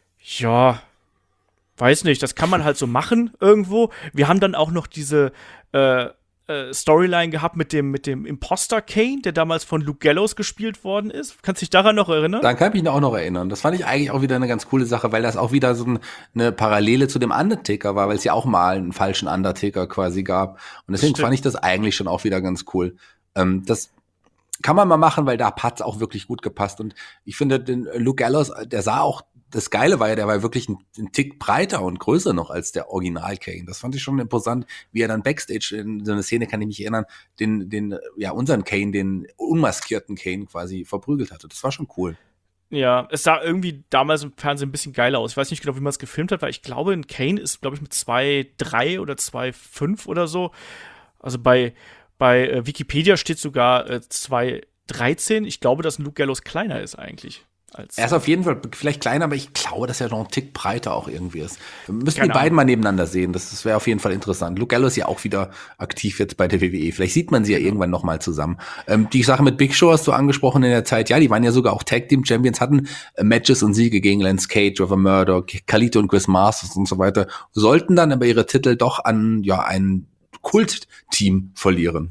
ja, weiß nicht, das kann man halt so machen irgendwo. Wir haben dann auch noch diese äh, äh, Storyline gehabt mit dem, mit dem Imposter Kane, der damals von Luke Gallows gespielt worden ist. Kannst du dich daran noch erinnern? Dann kann ich mich auch noch erinnern. Das fand ich eigentlich auch wieder eine ganz coole Sache, weil das auch wieder so ein, eine Parallele zu dem Undertaker war, weil es ja auch mal einen falschen Undertaker quasi gab. Und deswegen Stimmt. fand ich das eigentlich schon auch wieder ganz cool. Ähm, das kann man mal machen, weil da hat's auch wirklich gut gepasst. Und ich finde, den Luke Gallows, der sah auch, das Geile war ja, der war wirklich ein, ein Tick breiter und größer noch als der Original Kane. Das fand ich schon imposant, wie er dann Backstage in so eine Szene, kann ich mich erinnern, den, den, ja, unseren Kane, den unmaskierten Kane quasi verprügelt hatte. Das war schon cool. Ja, es sah irgendwie damals im Fernsehen ein bisschen geiler aus. Ich weiß nicht genau, wie man es gefilmt hat, weil ich glaube, ein Kane ist, glaube ich, mit zwei Komma drei oder zwei Komma fünf oder so. Also bei, bei äh, Wikipedia steht sogar äh, zwei Komma dreizehn. Ich glaube, dass ein Luke Gallows kleiner ist eigentlich. Als er ist auf jeden Fall vielleicht kleiner, aber ich glaube, dass er noch einen Tick breiter auch irgendwie ist. Wir müssen Keine die beiden Ahnung. mal nebeneinander sehen. Das, das wäre auf jeden Fall interessant. Luke Gallows ist ja auch wieder aktiv jetzt bei der W W E. Vielleicht sieht man sie ja irgendwann noch mal zusammen. Ähm, die Sache mit Big Show hast du angesprochen in der Zeit. Ja, die waren ja sogar auch Tag Team Champions, hatten äh, Matches und Siege gegen Lance Cage, Trevor Murdoch, Khalito und Chris Masters und so weiter. Sollten dann aber ihre Titel doch an ja ein Kult-Team verlieren.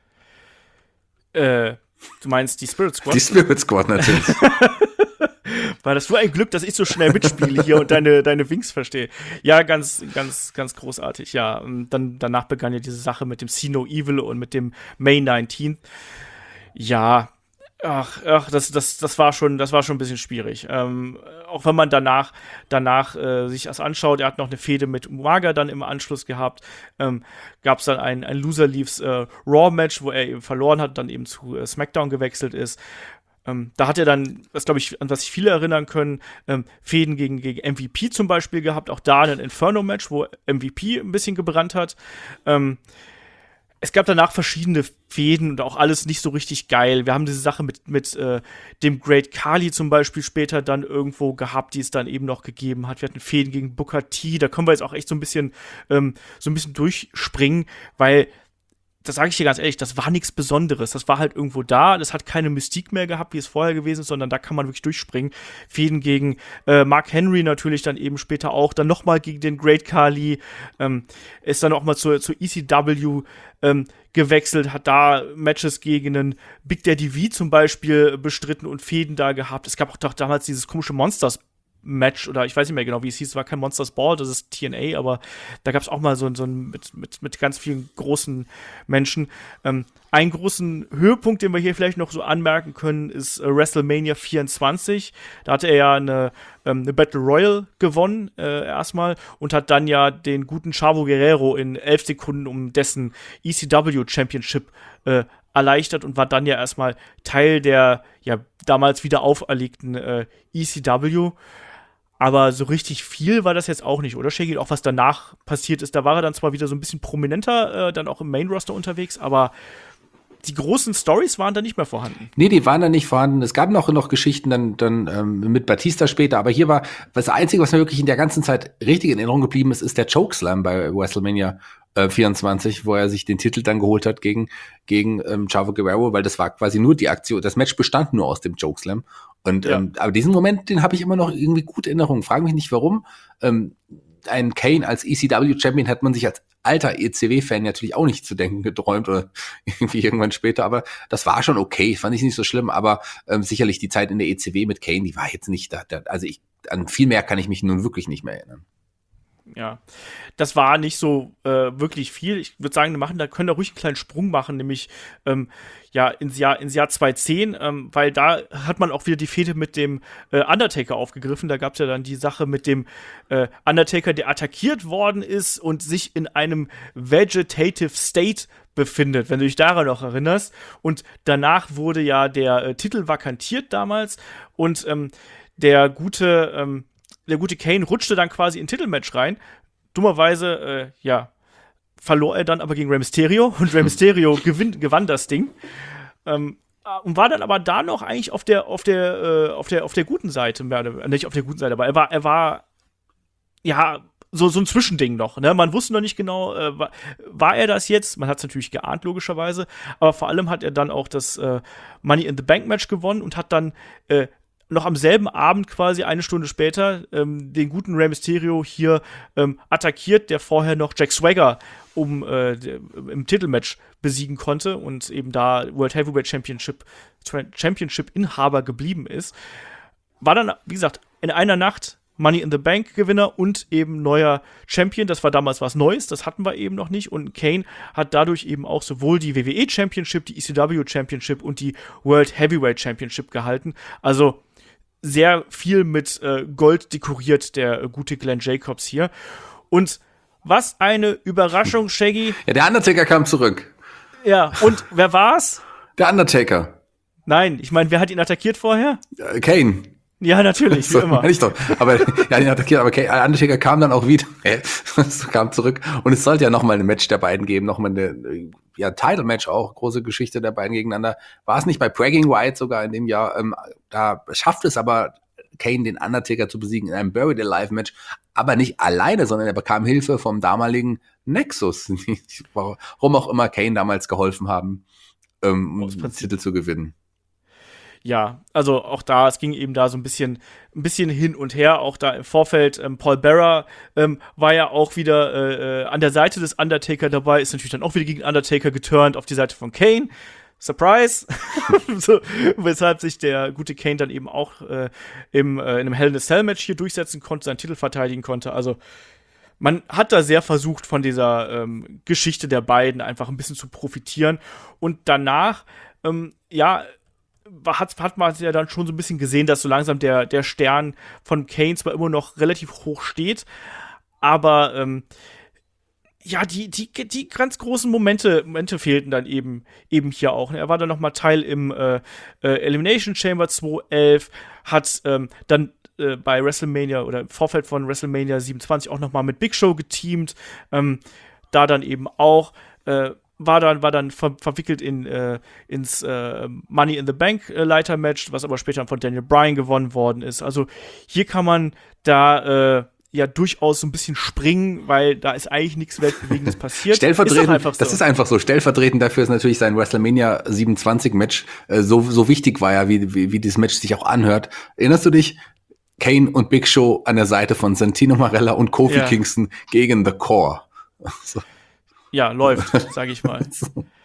Äh, du meinst die Spirit Squad? Die Spirit Squad natürlich. War das nur ein Glück, dass ich so schnell mitspiele hier und deine, deine Winks verstehe. Ja, ganz, ganz, ganz großartig, ja. Und dann, danach begann ja diese Sache mit dem See No Evil und mit dem May neunzehnten. Ja, ach, ach, das, das, das war schon, das war schon ein bisschen schwierig. Ähm, auch wenn man danach, danach äh, sich das anschaut, er hat noch eine Fehde mit Umaga dann im Anschluss gehabt, ähm, gab es dann ein, ein Loser Leaves äh, Raw-Match, wo er eben verloren hat, dann eben zu äh, SmackDown gewechselt ist. Ähm, da hat er dann, das glaube ich, an was sich viele erinnern können, ähm, Fäden gegen, gegen M V P zum Beispiel gehabt, auch da ein Inferno-Match, wo M V P ein bisschen gebrannt hat. Ähm, es gab danach verschiedene Fäden und auch alles nicht so richtig geil. Wir haben diese Sache mit, mit äh, dem Great Khali zum Beispiel später dann irgendwo gehabt, die es dann eben noch gegeben hat. Wir hatten Fäden gegen Booker T, da können wir jetzt auch echt so ein bisschen, ähm, so ein bisschen durchspringen, weil das sage ich dir ganz ehrlich, das war nichts Besonderes. Das war halt irgendwo da. Das hat keine Mystik mehr gehabt, wie es vorher gewesen ist, sondern da kann man wirklich durchspringen. Fäden gegen äh, Mark Henry natürlich dann eben später auch. Dann nochmal gegen den Great Khali. Ähm, ist dann auch mal zur, zur E C W ähm, gewechselt. Hat da Matches gegen einen Big Daddy V zum Beispiel bestritten und Fäden da gehabt. Es gab auch doch damals dieses komische Monsters Match oder ich weiß nicht mehr genau, wie es hieß, es war kein Monsters Ball, das ist T N A, aber da gab es auch mal so, so ein mit, mit, mit ganz vielen großen Menschen. Ähm, einen großen Höhepunkt, den wir hier vielleicht noch so anmerken können, ist äh, WrestleMania vierundzwanzig. Da hatte er ja eine, ähm, eine Battle Royal gewonnen äh, erstmal und hat dann ja den guten Chavo Guerrero in elf Sekunden um dessen E C W Championship äh, erleichtert und war dann ja erstmal Teil der ja damals wieder auferlegten äh, E C W. Aber so richtig viel war das jetzt auch nicht, oder Shaggy? Auch was danach passiert ist, da war er dann zwar wieder so ein bisschen prominenter, äh, dann auch im Main-Roster unterwegs, aber die großen Stories waren da nicht mehr vorhanden. Nee, die waren da nicht vorhanden. Es gab noch, noch Geschichten dann, dann ähm, mit Batista später, aber hier war das Einzige, was mir wirklich in der ganzen Zeit richtig in Erinnerung geblieben ist, ist der Chokeslam bei WrestleMania äh, vierundzwanzig, wo er sich den Titel dann geholt hat gegen, gegen ähm, Chavo Guerrero, weil das war quasi nur die Aktion, das Match bestand nur aus dem Chokeslam. Und ja. ähm, aber diesen Moment, den habe ich immer noch irgendwie gut in Erinnerung. Frag mich nicht, warum. Ähm, ein Kane als E C W-Champion hat man sich als alter E C W-Fan natürlich auch nicht zu denken geträumt oder irgendwie irgendwann später, aber das war schon okay, fand ich nicht so schlimm, aber ähm, sicherlich die Zeit in der E C W mit Kane, die war jetzt nicht da, da also ich, an viel mehr kann ich mich nun wirklich nicht mehr erinnern. Ja, das war nicht so äh, wirklich viel. Ich würde sagen, wir machen, da können wir ruhig einen kleinen Sprung machen, nämlich ähm, ja ins Jahr ins Jahr zweitausendzehn, ähm, weil da hat man auch wieder die Fehde mit dem äh, Undertaker aufgegriffen. Da gab es ja dann die Sache mit dem äh, Undertaker, der attackiert worden ist und sich in einem Vegetative State befindet, wenn du dich daran noch erinnerst. Und danach wurde ja der äh, Titel vakantiert damals und ähm, der gute ähm, Der gute Kane rutschte dann quasi in ein Titelmatch rein. Dummerweise, äh, ja, verlor er dann aber gegen Rey Mysterio und Rey Mysterio gewinn, gewann das Ding. Ähm, und war dann aber da noch eigentlich auf der, auf der, äh, auf der, auf der guten Seite, nicht auf der guten Seite, aber er war, er war, ja, so, so ein Zwischending noch, ne? Man wusste noch nicht genau, äh, war, war er das jetzt? Man hat es natürlich geahnt, logischerweise, aber vor allem hat er dann auch das äh, Money in the Bank Match gewonnen und hat dann äh, noch am selben Abend quasi eine Stunde später ähm, den guten Rey Mysterio hier ähm, attackiert, der vorher noch Jack Swagger um äh, im Titelmatch besiegen konnte und eben da World Heavyweight Championship Championship Inhaber geblieben ist. War dann, wie gesagt, in einer Nacht Money in the Bank Gewinner und eben neuer Champion. Das war damals was Neues, das hatten wir eben noch nicht. Und Kane hat dadurch eben auch sowohl die W W E Championship, die E C W Championship und die World Heavyweight Championship gehalten. Also sehr viel mit äh, Gold dekoriert, der äh, gute Glenn Jacobs hier. Und was eine Überraschung, Shaggy. Ja, der Undertaker kam zurück. Ja, und wer war's? Der Undertaker. Nein, ich meine, wer hat ihn attackiert vorher? Äh, Kane. Ja, natürlich, so, wie immer. Ich doch. Aber ja, ihn attackiert, aber Kane, Undertaker kam dann auch wieder. kam zurück. Und es sollte ja noch mal ein Match der beiden geben, noch mal eine ja, Title-Match auch, große Geschichte der beiden gegeneinander. War es nicht bei Bragging Rights sogar in dem Jahr? Ähm, da schafft es aber Kane, den Undertaker zu besiegen in einem Buried Alive-Match, aber nicht alleine, sondern er bekam Hilfe vom damaligen Nexus, warum auch immer Kane damals geholfen haben, ähm, um den Titel zu gewinnen. Ja, also auch da, es ging eben da so ein bisschen, ein bisschen hin und her, auch da im Vorfeld. Ähm, Paul Bearer ähm, war ja auch wieder äh, an der Seite des Undertaker dabei, ist natürlich dann auch wieder gegen Undertaker geturnt auf die Seite von Kane. Surprise! so, weshalb sich der gute Kane dann eben auch äh, im, äh, in einem Hell in a Cell Match hier durchsetzen konnte, seinen Titel verteidigen konnte. Also man hat da sehr versucht, von dieser ähm, Geschichte der beiden einfach ein bisschen zu profitieren. Und danach, ähm, ja, hat, hat man ja dann schon so ein bisschen gesehen, dass so langsam der, der Stern von Kane zwar immer noch relativ hoch steht, aber ähm, ja, die, die, die ganz großen Momente, Momente fehlten dann eben, eben hier auch. Er war dann noch mal Teil im äh, äh, Elimination Chamber zweitausendelf, hat ähm, dann äh, bei WrestleMania oder im Vorfeld von WrestleMania siebenundzwanzig auch noch mal mit Big Show geteamt, ähm, da dann eben auch äh, war dann, war dann ver- verwickelt in, äh, ins äh, Money in the Bank äh, Leitermatch, was aber später von Daniel Bryan gewonnen worden ist. Also hier kann man da äh, ja durchaus so ein bisschen springen, weil da ist eigentlich nichts Weltbewegendes passiert. Stellvertretend, ist so. Das ist einfach so. Stellvertretend dafür ist natürlich sein WrestleMania siebenundzwanzig Match äh, so, so wichtig war ja, wie, wie, wie dieses Match sich auch anhört. Erinnerst du dich? Kane und Big Show an der Seite von Santino Marella und Kofi ja. Kingston gegen The Core. So. Ja, läuft, sage ich mal.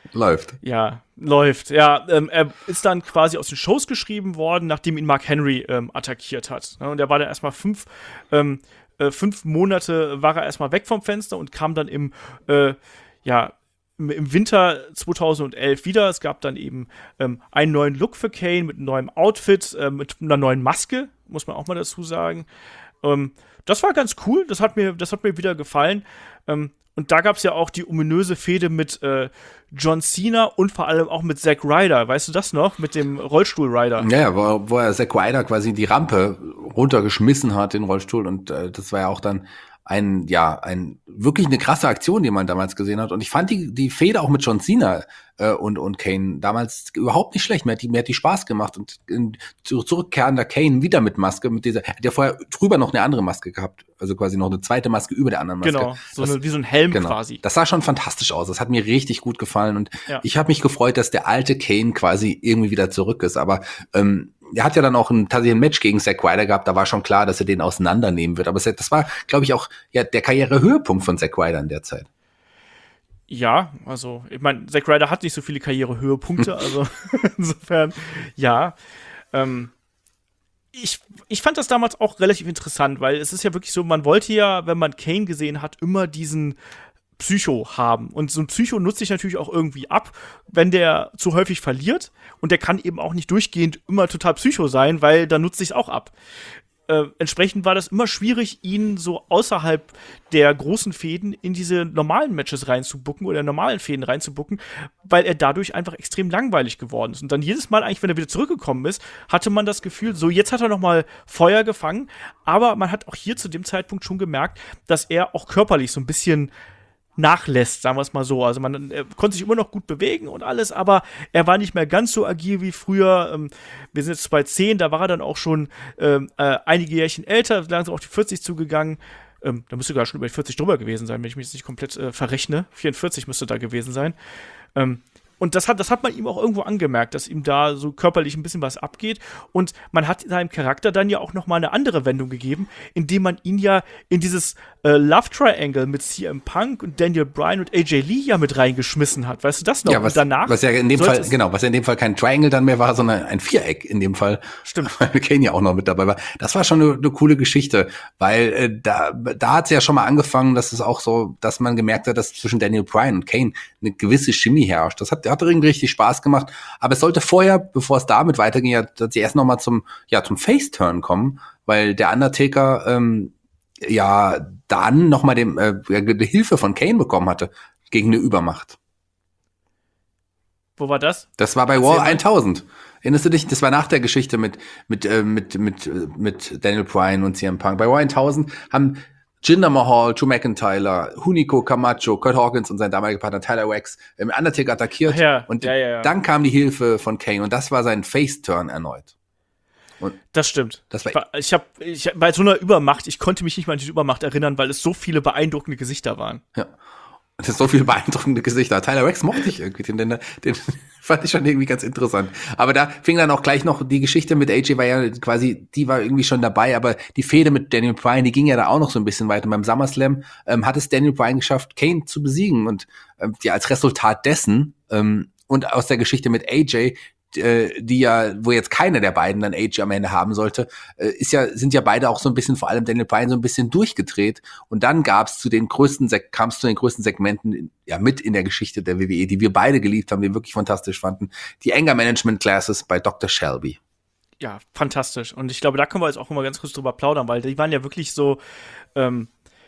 Läuft. Ja, läuft. Ja, ähm, er ist dann quasi aus den Shows geschrieben worden, nachdem ihn Mark Henry ähm, attackiert hat. Ja, und er war dann erstmal fünf, ähm, äh, fünf Monate war er erstmal weg vom Fenster und kam dann im, äh, ja, im, im Winter zweitausendelf wieder. Es gab dann eben ähm, einen neuen Look für Kane mit einem neuen Outfit, äh, mit einer neuen Maske, muss man auch mal dazu sagen. Ähm, das war ganz cool, das hat mir, das hat mir wieder gefallen. Ähm, Und da gab es ja auch die ominöse Fehde mit äh, John Cena und vor allem auch mit Zack Ryder. Weißt du das noch? Mit dem Rollstuhl-Rider. Ja, ja, wo, wo er Zack Ryder quasi die Rampe runtergeschmissen hat, den Rollstuhl. Und äh, das war ja auch dann ein, ja, ein wirklich eine krasse Aktion, die man damals gesehen hat. Und ich fand die, die Fehde auch mit John Cena äh, und, und Kane damals überhaupt nicht schlecht. Mir hat die, mir hat die Spaß gemacht. Und in, zurückkehrender Kane wieder mit Maske, mit dieser, er hat ja vorher drüber noch eine andere Maske gehabt. Also quasi noch eine zweite Maske über der anderen Maske. Genau, so das, eine, wie so ein Helm genau, quasi. Das sah schon fantastisch aus. Das hat mir richtig gut gefallen. Und ja. ich habe mich gefreut, dass der alte Kane quasi irgendwie wieder zurück ist. Aber ähm, er hat ja dann auch ein, tatsächlich ein Match gegen Zack Ryder gehabt. Da war schon klar, dass er den auseinandernehmen wird. Aber es, das war, glaube ich, auch ja der Karrierehöhepunkt von Zack Ryder in der Zeit. Ja, also, ich meine, Zack Ryder hat nicht so viele Karrierehöhepunkte. Also, insofern, ja. Ähm, Ich, ich fand das damals auch relativ interessant, weil es ist ja wirklich so, man wollte ja, wenn man Kane gesehen hat, immer diesen Psycho haben. Und so ein Psycho nutzt sich natürlich auch irgendwie ab, wenn der zu häufig verliert. Und der kann eben auch nicht durchgehend immer total Psycho sein, weil dann nutzt sich auch ab. Äh, entsprechend war das immer schwierig, ihn so außerhalb der großen Fäden in diese normalen Matches reinzubucken oder normalen Fäden reinzubucken, weil er dadurch einfach extrem langweilig geworden ist. Und dann jedes Mal eigentlich, wenn er wieder zurückgekommen ist, hatte man das Gefühl, so jetzt hat er noch mal Feuer gefangen, aber man hat auch hier zu dem Zeitpunkt schon gemerkt, dass er auch körperlich so ein bisschen nachlässt, sagen wir es mal so. Also man er konnte sich immer noch gut bewegen und alles, aber er war nicht mehr ganz so agil wie früher. Ähm, wir sind jetzt bei zehn, da war er dann auch schon ähm, äh, einige Jährchen älter, langsam auf die vierzig zugegangen. Ähm, da müsste sogar schon über die vierzig drüber gewesen sein, wenn ich mich jetzt nicht komplett äh, verrechne. vierundvierzig müsste da gewesen sein. Ähm, Und das hat, das hat man ihm auch irgendwo angemerkt, dass ihm da so körperlich ein bisschen was abgeht. Und man hat seinem Charakter dann ja auch noch mal eine andere Wendung gegeben, indem man ihn ja in dieses äh, Love Triangle mit C M Punk und Daniel Bryan und A J Lee ja mit reingeschmissen hat. Weißt du das noch? Ja, was, und danach was ja in dem Fall, genau, was ja in dem Fall kein Triangle dann mehr war, sondern ein Viereck in dem Fall. Stimmt. Weil Kane ja auch noch mit dabei war. Das war schon eine, eine coole Geschichte, weil äh, da, da hat es ja schon mal angefangen, dass es auch so, dass man gemerkt hat, dass zwischen Daniel Bryan und Kane eine gewisse Chemie herrscht. Das hat, hat irgendwie richtig Spaß gemacht. Aber es sollte vorher, bevor es damit weiterging, ja, dass sie erst noch mal zum, ja, zum Face-Turn kommen, weil der Undertaker ähm, ja dann noch mal dem, äh, die Hilfe von Kane bekommen hatte gegen eine Übermacht. Wo war das? Das war bei Erzähl War mal. tausend. Erinnerst du dich? Das war nach der Geschichte mit mit äh, mit mit äh, mit Daniel Bryan und C M Punk. Bei War tausend haben Jinder Mahal, Drew McIntyre, Hunico Camacho, Kurt Hawkins und sein damaliger Partner Tyler Wax im Undertaker attackiert. Ach ja, und ja, ja, ja. dann kam die Hilfe von Kane und das war sein Face-Turn erneut. Und Das stimmt. das war, Ich habe ich, bei so einer Übermacht, ich konnte mich nicht mal an diese Übermacht erinnern, weil es so viele beeindruckende Gesichter waren. ja. Das ist so viele beeindruckende Gesichter. Tyler Wax mochte ich irgendwie, den, den, den fand ich schon irgendwie ganz interessant. Aber da fing dann auch gleich noch die Geschichte mit A J, war ja quasi, die war irgendwie schon dabei, aber die Fehde mit Daniel Bryan, die ging ja da auch noch so ein bisschen weiter. Beim SummerSlam ähm, hat es Daniel Bryan geschafft, Kane zu besiegen und ähm, ja, als Resultat dessen ähm, und aus der Geschichte mit A J, die ja, wo jetzt keiner der beiden dann A J am Ende haben sollte, ist ja, sind ja beide auch so ein bisschen, vor allem Daniel Bryan, so ein bisschen durchgedreht. Und dann gab's zu den größten, kam es zu den größten Segmenten, ja, mit in der Geschichte der W W E, die wir beide geliebt haben, die wir wirklich fantastisch fanden. Die Anger Management Classes bei Doktor Shelby. Ja, fantastisch. Und ich glaube, da können wir jetzt auch mal ganz kurz drüber plaudern, weil die waren ja wirklich so, ähm,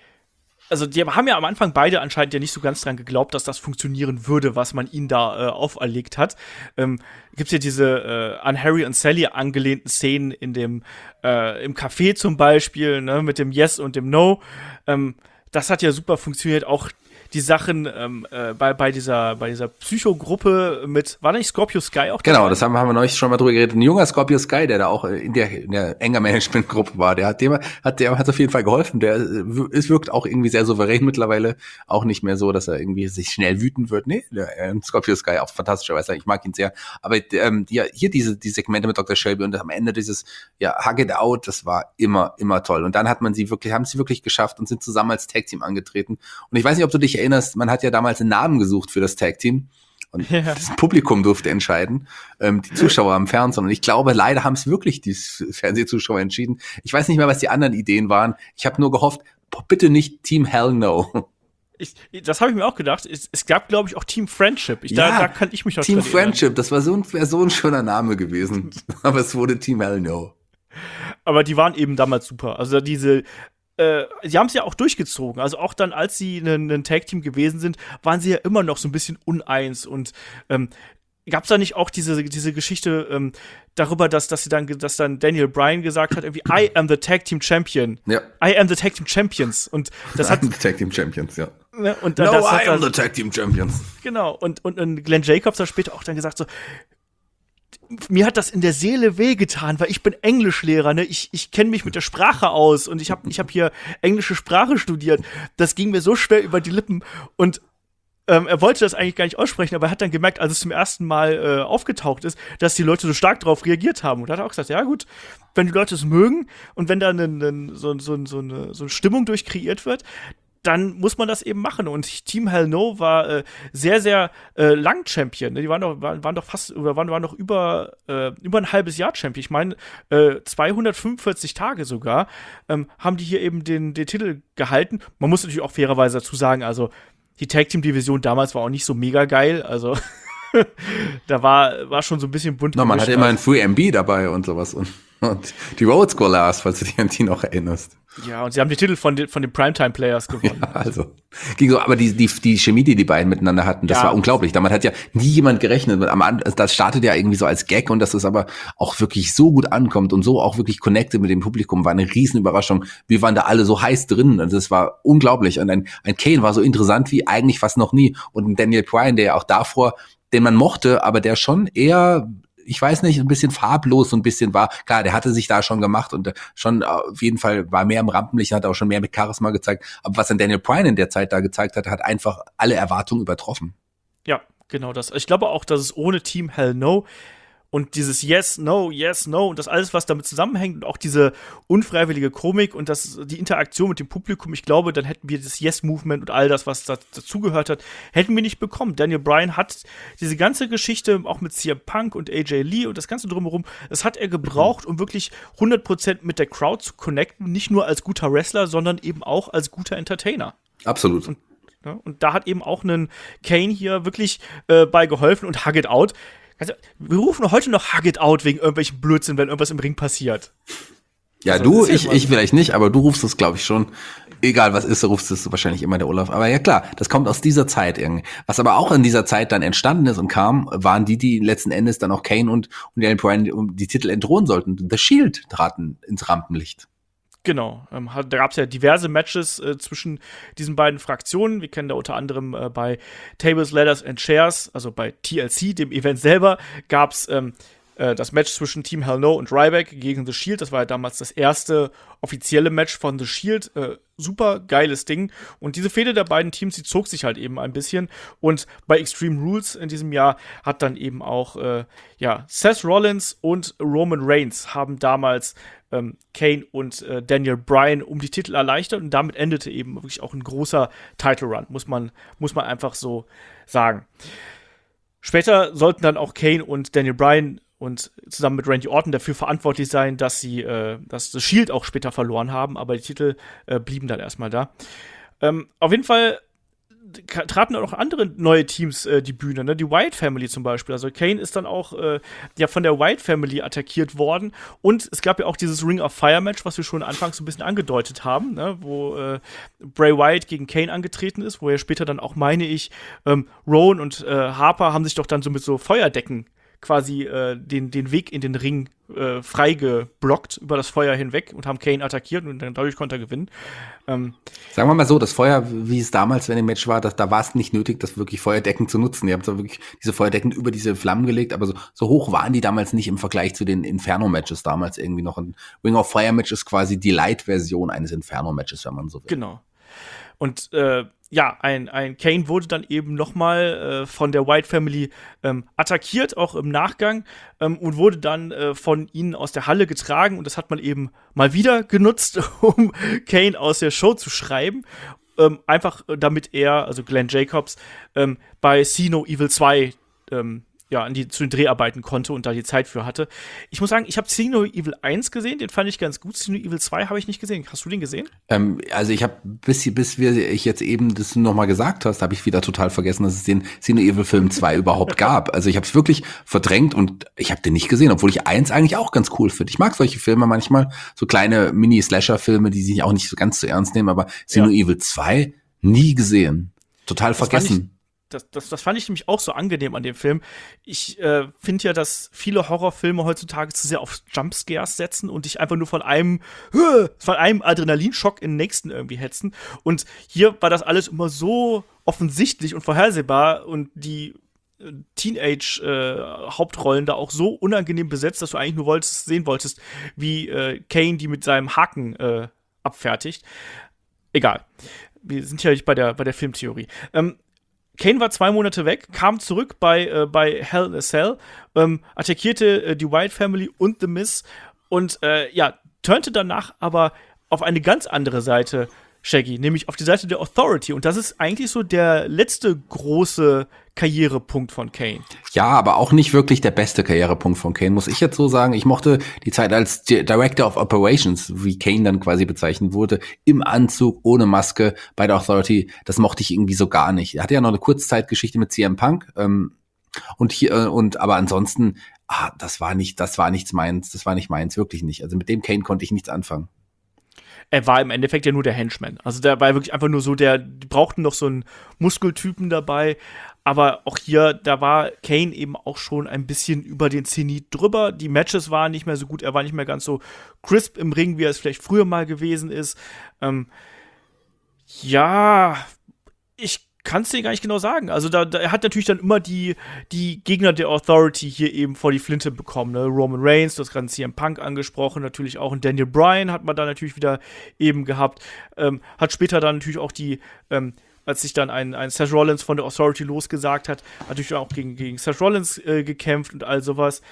also die haben ja am Anfang beide anscheinend ja nicht so ganz dran geglaubt, dass das funktionieren würde, was man ihnen da äh, auferlegt hat. Ähm, gibt's ja diese äh, an Harry und Sally angelehnten Szenen in dem äh, im Café zum Beispiel, ne, mit dem Yes und dem No. Ähm, das hat ja super funktioniert. Auch die Sachen ähm, äh, bei, bei dieser, bei dieser Psychogruppe mit, war da nicht Scorpio Sky auch dabei? Genau, das haben, haben wir neulich schon mal drüber geredet. Ein junger Scorpio Sky, der da auch in der, in der Anger Management Gruppe war, der hat dem, hat, der hat auf jeden Fall geholfen. Der es wirkt auch irgendwie sehr souverän mittlerweile. Auch nicht mehr so, dass er irgendwie sich schnell wütend wird. Nee, der äh, Scorpio Sky auch fantastischerweise. Ich mag ihn sehr. Aber ähm, die, hier diese, die Segmente mit Doktor Shelby und am Ende dieses, ja, Hug It Out, das war immer, immer toll. Und dann hat man sie wirklich, haben sie wirklich geschafft und sind zusammen als Tag Team angetreten. Und ich weiß nicht, ob du dich erinnerst, man hat ja damals einen Namen gesucht für das Tag Team. Und Ja. das Publikum durfte entscheiden, ähm, die Zuschauer am Fernsehen. Und ich glaube, leider haben es wirklich die Fernsehzuschauer entschieden. Ich weiß nicht mehr, was die anderen Ideen waren. Ich habe nur gehofft, bitte nicht Team Hell No. Ich, das habe ich mir auch gedacht. Es, es gab, glaube ich, auch Team Friendship. Ich, Ja, da, da kann ich mich noch Team dran erinnern. Friendship, das war so ein, wär so ein schöner Name gewesen. Aber es wurde Team Hell No. Aber die waren eben damals super. Also diese, äh, sie haben es ja auch durchgezogen. Also auch dann, als sie ein Tag-Team gewesen sind, waren sie ja immer noch so ein bisschen uneins. Und ähm, gab es da nicht auch diese, diese Geschichte ähm, darüber, dass, dass, sie dann, dass dann Daniel Bryan gesagt hat, irgendwie, I am the Tag Team Champion. Ja. I am the Tag Team Champions. Und das hat. I am the Tag Team Champions, ja. Ne, und dann, No, das I hat am dann, the Tag Team Champions. Genau. Und, und, und Glenn Jacobs hat später auch dann gesagt so, mir hat das in der Seele wehgetan, weil ich bin Englischlehrer, ne? Ich, ich kenne mich mit der Sprache aus und ich habe ich hab hier englische Sprache studiert. Das ging mir so schwer über die Lippen und ähm, er wollte das eigentlich gar nicht aussprechen, aber er hat dann gemerkt, als es zum ersten Mal äh, aufgetaucht ist, dass die Leute so stark darauf reagiert haben. Und er hat auch gesagt, ja gut, wenn die Leute es mögen und wenn da ne, ne, so, so, so, eine, so eine Stimmung durchkreiert wird, dann muss man das eben machen. Und Team Hell No war äh, sehr, sehr äh, lang Champion. Die waren doch, waren, waren doch fast, oder waren, waren doch über, äh, über ein halbes Jahr Champion. Ich meine, äh, zweihundertfünfundvierzig Tage sogar ähm, haben die hier eben den, den Titel gehalten. Man muss natürlich auch fairerweise dazu sagen, also die Tag-Team-Division damals war auch nicht so mega geil. Also da war, war schon so ein bisschen bunt. No, man gemischt. hatte immer ein Free M B dabei und sowas. Und, und die Road Scholars, falls du dich an die noch erinnerst. Ja, und sie haben die Titel von, den, von den Primetime-Players gewonnen. Ja, also. Ging so, aber die, die, die Chemie, die die beiden miteinander hatten, das Ja. war unglaublich. Damit hat ja nie jemand gerechnet. Am Anfang, das startet ja irgendwie so als Gag und dass es aber auch wirklich so gut ankommt und so auch wirklich connected mit dem Publikum, war eine Riesenüberraschung. Wir waren da alle so heiß drin und das war unglaublich. Und ein, ein Kane war so interessant wie eigentlich fast noch nie. Und ein Daniel Bryan, der ja auch davor, den man mochte, aber der schon eher, ich weiß nicht, ein bisschen farblos so ein bisschen war. Klar, der hatte sich da schon gemacht und schon auf jeden Fall war mehr im Rampenlicht, hat auch schon mehr mit Charisma gezeigt. Aber was dann Daniel Bryan in der Zeit da gezeigt hat, hat einfach alle Erwartungen übertroffen. Ja, genau das. Ich glaube auch, dass es ohne Team Hell No und dieses Yes, No, Yes, No und das alles, was damit zusammenhängt und auch diese unfreiwillige Komik und das, die Interaktion mit dem Publikum, ich glaube, dann hätten wir das Yes-Movement und all das, was da, dazugehört hat, hätten wir nicht bekommen. Daniel Bryan hat diese ganze Geschichte, auch mit C M Punk und A J Lee und das Ganze drumherum, das hat er gebraucht, um wirklich hundert Prozent mit der Crowd zu connecten, nicht nur als guter Wrestler, sondern eben auch als guter Entertainer. Absolut. Und, ja, und da hat eben auch ein Kane hier wirklich äh, bei geholfen und Hug It Out. Also, wir rufen heute noch Hug It Out wegen irgendwelchen Blödsinn, wenn irgendwas im Ring passiert. Ja, Also, du, das ist ich, ja ich vielleicht nicht, aber du rufst es, glaube ich, schon. Egal was ist, du rufst es wahrscheinlich immer der Olaf. Aber ja klar, das kommt aus dieser Zeit irgendwie. Was aber auch in dieser Zeit dann entstanden ist und kam, waren die, die letzten Endes dann auch Kane und, und Daniel Bryan um die Titel entthronen sollten. The Shield traten ins Rampenlicht. Genau, ähm, hat, da gab es ja diverse Matches äh, zwischen diesen beiden Fraktionen. Wir kennen da unter anderem äh, bei Tables, Ladders and Chairs, also bei T L C, dem Event selber, gab es ähm, äh, das Match zwischen Team Hell No und Ryback gegen The Shield. Das war ja damals das erste offizielle Match von The Shield. Äh, super geiles Ding. Und diese Fehde der beiden Teams, die zog sich halt eben ein bisschen. Und bei Extreme Rules in diesem Jahr hat dann eben auch äh, ja, Seth Rollins und Roman Reigns haben damals ähm, Kane und äh, Daniel Bryan um die Titel erleichtert. Und damit endete eben wirklich auch ein großer Title Run, muss man, muss man einfach so sagen. Später sollten dann auch Kane und Daniel Bryan und zusammen mit Randy Orton dafür verantwortlich sein, dass sie äh, dass das Shield auch später verloren haben, aber die Titel äh, blieben dann erstmal da. Ähm, auf jeden Fall traten auch noch andere neue Teams äh, die Bühne, ne? Die Wyatt Family zum Beispiel. Also Kane ist dann auch äh, ja von der Wyatt Family attackiert worden und es gab ja auch dieses Ring of Fire Match, was wir schon anfangs so ein bisschen angedeutet haben, ne? Wo äh, Bray Wyatt gegen Kane angetreten ist, wo ja später dann auch, meine ich, ähm, Rowan und äh, Harper haben sich doch dann so mit so Feuerdecken quasi äh, den, den Weg in den Ring äh, frei geblockt über das Feuer hinweg und haben Kane attackiert und dann dadurch konnte er gewinnen. Ähm, Sagen wir mal so, das Feuer, wie es damals, wenn im Match war, das, da war es nicht nötig, das wirklich Feuerdecken zu nutzen. Ihr habt so wirklich diese Feuerdecken über diese Flammen gelegt, aber so, so hoch waren die damals nicht im Vergleich zu den Inferno-Matches damals irgendwie noch. Ein Ring of Fire-Match ist quasi die Light-Version eines Inferno-Matches, wenn man so will. Genau. Und äh, ja, ein, ein Kane wurde dann eben nochmal äh, von der Wyatt Family ähm, attackiert, auch im Nachgang, ähm, und wurde dann äh, von ihnen aus der Halle getragen. Und das hat man eben mal wieder genutzt, um Kane aus der Show zu schreiben. Ähm, einfach damit er, also Glenn Jacobs, ähm, bei See No Evil zwei ähm, ja, an die, zu den Dreharbeiten konnte und da die Zeit für hatte. Ich muss sagen, ich habe Signal Evil eins gesehen, den fand ich ganz gut. Signal Evil zwei habe ich nicht gesehen. Hast du den gesehen? Ähm, also ich habe, bis, bis wir, ich jetzt eben das nochmal gesagt hast, habe ich wieder total vergessen, dass es den Signal Evil Film zwei überhaupt gab. Also ich habe es wirklich verdrängt und ich habe den nicht gesehen, obwohl ich eins eigentlich auch ganz cool finde. Ich mag solche Filme manchmal, so kleine Mini-Slasher-Filme, die sich auch nicht so ganz so ernst nehmen, aber Signal ja. Evil zwei nie gesehen. Total vergessen. Das, das, das fand ich nämlich auch so angenehm an dem Film. Ich äh, finde ja, dass viele Horrorfilme heutzutage zu sehr auf Jumpscares setzen und dich einfach nur von einem von einem Adrenalinschock in den nächsten irgendwie hetzen. Und hier war das alles immer so offensichtlich und vorhersehbar und die äh, Teenage-Hauptrollen äh, da auch so unangenehm besetzt, dass du eigentlich nur wolltest, sehen wolltest, wie äh, Kane die mit seinem Haken äh, abfertigt. Egal. Wir sind ja nicht bei der, bei der Filmtheorie. Ähm, Kane war zwei Monate weg, kam zurück bei, äh, bei Hell in a Cell, ähm, attackierte äh, die Wyatt Family und The Miz und äh, ja, turnte danach aber auf eine ganz andere Seite, Shaggy, nämlich auf die Seite der Authority. Und das ist eigentlich so der letzte große Karrierepunkt von Kane. Ja, aber auch nicht wirklich der beste Karrierepunkt von Kane, muss ich jetzt so sagen. Ich mochte die Zeit als Director of Operations, wie Kane dann quasi bezeichnet wurde, im Anzug, ohne Maske, bei der Authority. Das mochte ich irgendwie so gar nicht. Er hatte ja noch eine Kurzzeitgeschichte mit C M Punk. Ähm, und hier, äh, und aber ansonsten, ah, das war nicht, das war nichts meins, das war nicht meins, wirklich nicht. Also mit dem Kane konnte ich nichts anfangen. Er war im Endeffekt ja nur der Henchman. Also der war wirklich einfach nur so, der, die brauchten noch so einen Muskeltypen dabei. Aber auch hier, da war Kane eben auch schon ein bisschen über den Zenit drüber. Die Matches waren nicht mehr so gut. Er war nicht mehr ganz so crisp im Ring, wie er es vielleicht früher mal gewesen ist. Ähm, ja, ich kann es dir gar nicht genau sagen. Also da, da, er hat natürlich dann immer die, die Gegner der Authority hier eben vor die Flinte bekommen. Ne? Roman Reigns, du hast gerade C M Punk angesprochen, natürlich auch ein Daniel Bryan hat man da natürlich wieder eben gehabt. Ähm, hat später dann natürlich auch die, ähm, als sich dann ein, ein Seth Rollins von der Authority losgesagt hat, natürlich auch gegen, gegen Seth Rollins äh, gekämpft und all sowas.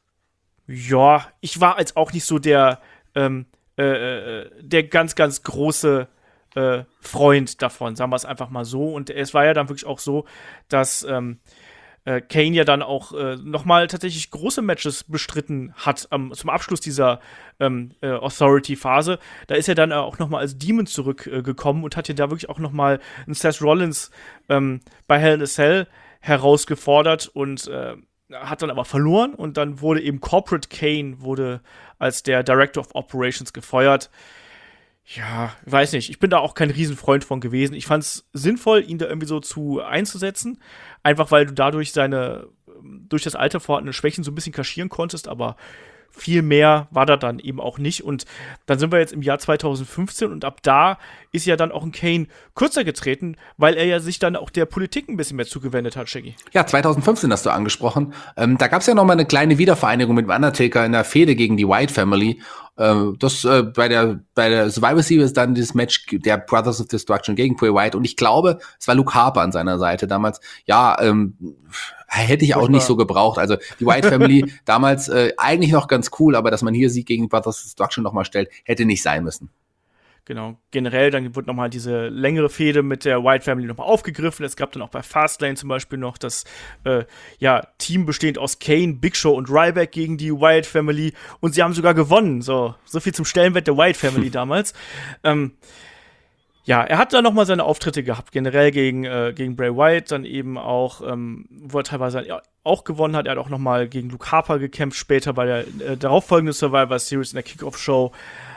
Ja, ich war als auch nicht so der, ähm, äh, äh, der ganz, ganz große Äh, Freund davon, sagen wir es einfach mal so. Und es war ja dann wirklich auch so, dass ähm, äh, Kane ja dann auch äh, nochmal tatsächlich große Matches bestritten hat ähm, zum Abschluss dieser ähm, äh, Authority-Phase. Da ist er dann auch nochmal als Demon zurückgekommen äh, und hat ja da wirklich auch nochmal einen Seth Rollins ähm, bei Hell in a Cell herausgefordert und äh, hat dann aber verloren und dann wurde eben Corporate Kane wurde als der Director of Operations gefeuert. Ja, weiß nicht. Ich bin da auch kein Riesenfreund von gewesen. Ich fand es sinnvoll, ihn da irgendwie so zu einzusetzen. Einfach weil du dadurch seine, durch das Alter vorhandene Schwächen so ein bisschen kaschieren konntest, aber viel mehr war da dann eben auch nicht. Und dann sind wir jetzt im Jahr zwanzig fünfzehn und ab da ist ja dann auch ein Kane kürzer getreten, weil er ja sich dann auch der Politik ein bisschen mehr zugewendet hat, Shaggy. Ja, zwanzig fünfzehn hast du angesprochen. Ähm, da gab es ja noch mal eine kleine Wiedervereinigung mit dem Undertaker in der Fehde gegen die Wyatt Family. Ähm, das äh, bei der bei der Survivor Series dann das Match der Brothers of Destruction gegen Bray Wyatt und ich glaube, es war Luke Harper an seiner Seite damals. Ja, ähm, hätte ich auch nicht so gebraucht. Also die Wyatt Family damals äh, eigentlich noch ganz cool, aber dass man hier sie gegen Brothers of Destruction noch mal stellt, hätte nicht sein müssen. Genau, generell, dann wird nochmal diese längere Fehde mit der Wyatt Family nochmal aufgegriffen. Es gab dann auch bei Fastlane zum Beispiel noch das äh, ja, Team bestehend aus Kane, Big Show und Ryback gegen die Wyatt Family. Und sie haben sogar gewonnen. So, so viel zum Stellenwert der Wyatt Family damals. Ähm, ja, er hat dann nochmal seine Auftritte gehabt, generell gegen, äh, gegen Bray Wyatt, dann eben auch, ähm, wo er teilweise ja, auch gewonnen hat. Er hat auch nochmal gegen Luke Harper gekämpft, später bei der äh, darauffolgenden Survivor Series in der Kickoff-Show.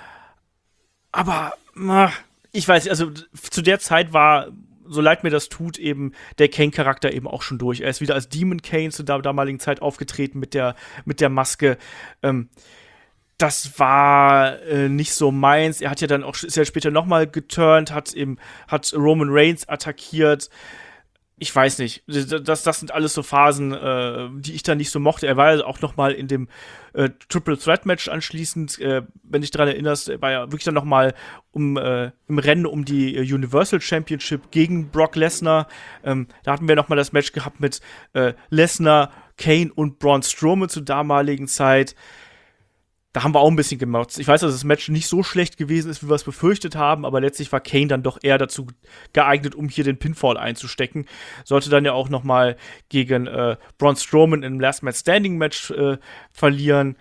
Aber, ich weiß nicht, also zu der Zeit war, so leid mir das tut, eben der Kane-Charakter eben auch schon durch. Er ist wieder als Demon Kane zu der damaligen Zeit aufgetreten mit der, mit der Maske. Ähm, das war äh, nicht so meins. Er hat ja dann auch, ist ja später nochmal geturnt, hat eben, hat Roman Reigns attackiert. Ich weiß nicht, das, das sind alles so Phasen, äh, die ich dann nicht so mochte. Er war ja auch noch mal in dem äh, Triple Threat Match anschließend, äh, wenn dich daran erinnerst, er war ja wirklich dann noch mal um, äh, im Rennen um die Universal Championship gegen Brock Lesnar. Ähm, da hatten wir noch mal das Match gehabt mit äh, Lesnar, Kane und Braun Strowman zur damaligen Zeit. da haben wir auch ein bisschen gemotzt. Ich weiß, dass das Match nicht so schlecht gewesen ist, wie wir es befürchtet haben, aber letztlich war Kane dann doch eher dazu geeignet, um hier den Pinfall einzustecken. Sollte dann ja auch noch mal gegen äh, Braun Strowman im Last Man Standing Match äh, verlieren.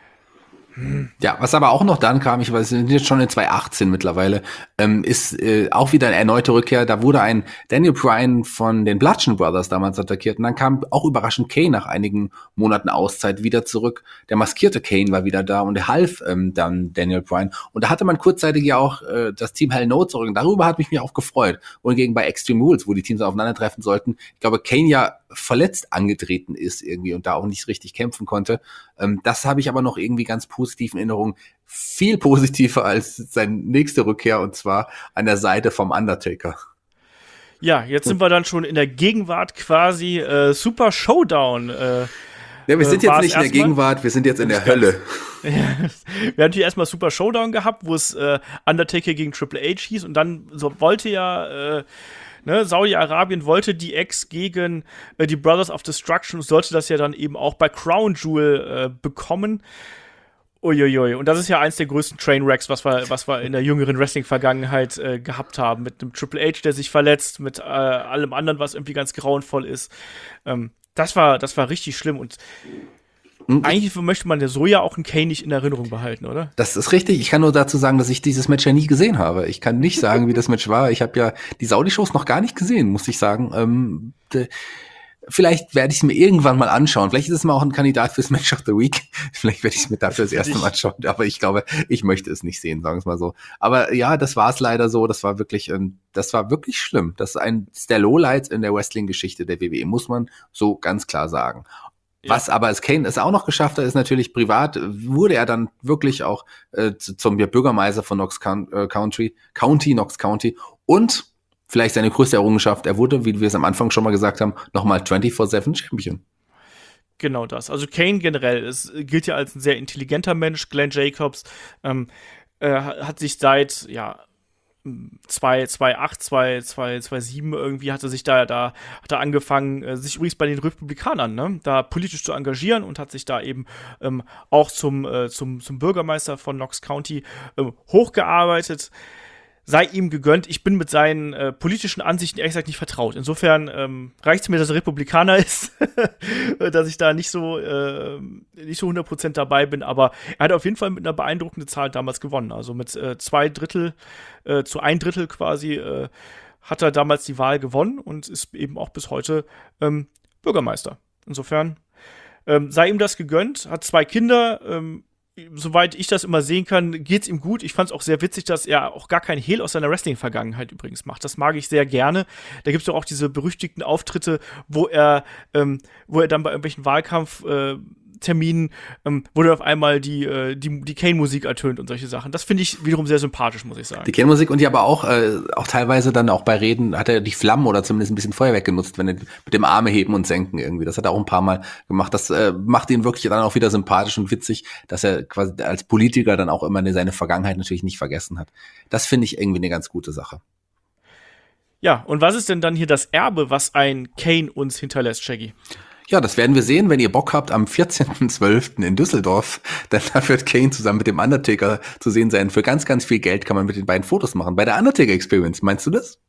Ja, was aber auch noch dann kam, ich weiß, wir sind jetzt schon in zwanzig achtzehn mittlerweile, ähm, ist äh, auch wieder eine erneute Rückkehr. Da wurde ein Daniel Bryan von den Bludgeon Brothers damals attackiert und dann kam auch überraschend Kane nach einigen Monaten Auszeit wieder zurück. Der maskierte Kane war wieder da und er half ähm, dann Daniel Bryan. Und da hatte man kurzzeitig ja auch äh, das Team Hell No zurück und darüber hat mich mich auch gefreut. Und hingegen bei Extreme Rules, wo die Teams aufeinandertreffen sollten, ich glaube, Kane ja verletzt angetreten ist irgendwie und da auch nicht richtig kämpfen konnte. Ähm, das habe ich aber noch irgendwie ganz positiv in Erinnerung. Viel positiver als seine nächste Rückkehr und zwar an der Seite vom Undertaker. Ja, jetzt sind wir dann schon in der Gegenwart quasi äh, Super Showdown. Äh, ja, wir sind äh, jetzt nicht in der Gegenwart, wir sind jetzt in der Hölle. Wir haben natürlich erstmal Super Showdown gehabt, wo es äh, Undertaker gegen Triple H hieß und dann so wollte ja äh, Ne, Saudi-Arabien wollte die Ex gegen äh, die Brothers of Destruction und sollte das ja dann eben auch bei Crown Jewel äh, bekommen. Uiuiui. Und das ist ja eins der größten Trainwrecks, was wir, was wir in der jüngeren Wrestling-Vergangenheit äh, gehabt haben. Mit einem Triple H, der sich verletzt, mit äh, allem anderen, was irgendwie ganz grauenvoll ist. Ähm, das war, das war richtig schlimm und eigentlich möchte man ja so ja auch einen Kane nicht in Erinnerung behalten, oder? Das ist richtig. Ich kann nur dazu sagen, dass ich dieses Match ja nie gesehen habe. Ich kann nicht sagen, wie das Match war. Ich habe ja die Saudi-Shows noch gar nicht gesehen, muss ich sagen. Ähm, de, vielleicht werde ich es mir irgendwann mal anschauen. Vielleicht ist es mal auch ein Kandidat fürs Match of the Week. Vielleicht werde ich es mir dafür das erste Mal anschauen. Aber ich glaube, ich möchte es nicht sehen, sagen wir es mal so. Aber ja, das war es leider so. Das war wirklich, ähm, das war wirklich schlimm. Das ist ein der Lowlights in der Wrestling-Geschichte der W W E, muss man so ganz klar sagen. Ja. Was aber als Kane es auch noch geschafft hat, ist natürlich privat, wurde er dann wirklich auch äh, zum Bürgermeister von Knox County, County, Knox County und vielleicht seine größte Errungenschaft, er wurde, wie wir es am Anfang schon mal gesagt haben, nochmal vierundzwanzig sieben Champion. Genau das. Also Kane generell, es gilt ja als ein sehr intelligenter Mensch. Glenn Jacobs ähm, äh, hat sich seit, ja, zweitausendacht, zweitausendsieben irgendwie hatte sich da, da hat er angefangen, äh, sich übrigens bei den Republikanern, ne, da politisch zu engagieren und hat sich da eben ähm, auch zum, äh, zum, zum Bürgermeister von Knox County äh, hochgearbeitet. Sei ihm gegönnt. Ich bin mit seinen äh, politischen Ansichten ehrlich gesagt nicht vertraut. Insofern ähm, reicht es mir, dass er Republikaner ist, dass ich da nicht so äh, nicht so hundert Prozent dabei bin. Aber er hat auf jeden Fall mit einer beeindruckenden Zahl damals gewonnen. Also mit äh, zwei Drittel äh, zu ein Drittel quasi äh, hat er damals die Wahl gewonnen und ist eben auch bis heute ähm, Bürgermeister. Insofern ähm, sei ihm das gegönnt. Hat zwei Kinder. Ähm, Soweit ich das immer sehen kann, geht's ihm gut. Ich fand's auch sehr witzig, dass er auch gar keinen Hehl aus seiner Wrestling-Vergangenheit übrigens macht. Das mag ich sehr gerne. Da gibt's doch auch diese berüchtigten Auftritte, wo er, ähm, wo er dann bei irgendwelchen Wahlkampf äh, Terminen, ähm, wo dann auf einmal die, äh, die, die Kane-Musik ertönt und solche Sachen. Das finde ich wiederum sehr sympathisch, muss ich sagen. Die Kane-Musik und die aber auch, äh, auch teilweise dann auch bei Reden hat er die Flammen oder zumindest ein bisschen Feuerwerk genutzt, wenn er mit dem Arme heben und senken irgendwie. Das hat er auch ein paar Mal gemacht. Das äh, macht ihn wirklich dann auch wieder sympathisch und witzig, dass er quasi als Politiker dann auch immer seine Vergangenheit natürlich nicht vergessen hat. Das finde ich irgendwie eine ganz gute Sache. Ja, und was ist denn dann hier das Erbe, was ein Kane uns hinterlässt, Shaggy? Ja, das werden wir sehen, wenn ihr Bock habt, am vierzehnten zwölften in Düsseldorf. Denn da wird Kane zusammen mit dem Undertaker zu sehen sein. Für ganz, ganz viel Geld kann man mit den beiden Fotos machen. Bei der Undertaker Experience, meinst du das?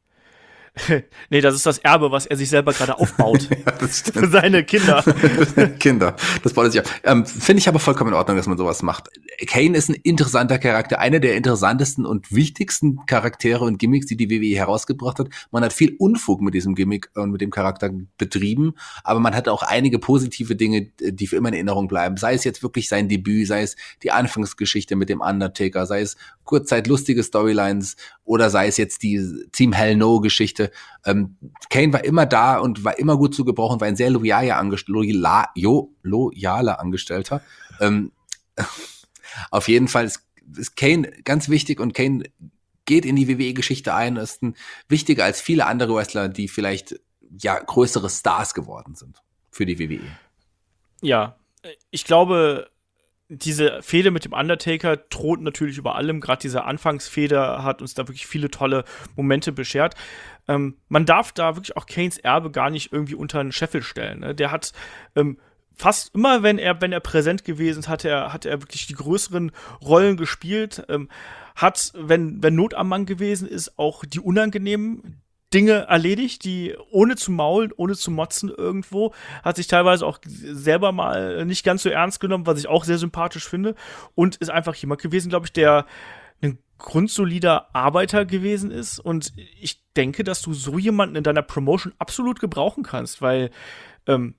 Nee, das ist das Erbe, was er sich selber gerade aufbaut. Ja, das stimmt. Für seine Kinder. Kinder, das baut er sich auf. Ähm, Finde ich aber vollkommen in Ordnung, dass man sowas macht. Kane ist ein interessanter Charakter, einer der interessantesten und wichtigsten Charaktere und Gimmicks, die die W W E herausgebracht hat. Man hat viel Unfug mit diesem Gimmick und mit dem Charakter betrieben, aber man hat auch einige positive Dinge, die für immer in Erinnerung bleiben. Sei es jetzt wirklich sein Debüt, sei es die Anfangsgeschichte mit dem Undertaker, sei es kurzzeit lustige Storylines oder sei es jetzt die Team Hell No Geschichte. Ähm, Kane war immer da und war immer gut zu gebrauchen, war ein sehr loyaler, Angest- loyala- jo- loyaler Angestellter. Ähm, auf jeden Fall ist, ist Kane ganz wichtig und Kane geht in die W W E-Geschichte ein, ist ein wichtiger als viele andere Wrestler, die vielleicht ja größere Stars geworden sind für die W W E. Ja, ich glaube, diese Fehde mit dem Undertaker thront natürlich über allem. Gerade diese Anfangsfehde hat uns da wirklich viele tolle Momente beschert. Ähm, man darf da wirklich auch Kanes Erbe gar nicht irgendwie unter den Scheffel stellen. Ne? Der hat ähm, fast immer, wenn er, wenn er präsent gewesen ist, hat er, hat er wirklich die größeren Rollen gespielt. Ähm, hat, wenn, wenn Not am Mann gewesen ist, auch die unangenehmen Dinge erledigt, die ohne zu maulen, ohne zu motzen irgendwo, hat sich teilweise auch selber mal nicht ganz so ernst genommen, was ich auch sehr sympathisch finde, und ist einfach jemand gewesen, glaube ich, der ein grundsolider Arbeiter gewesen ist, und ich denke, dass du so jemanden in deiner Promotion absolut gebrauchen kannst, weil ähm,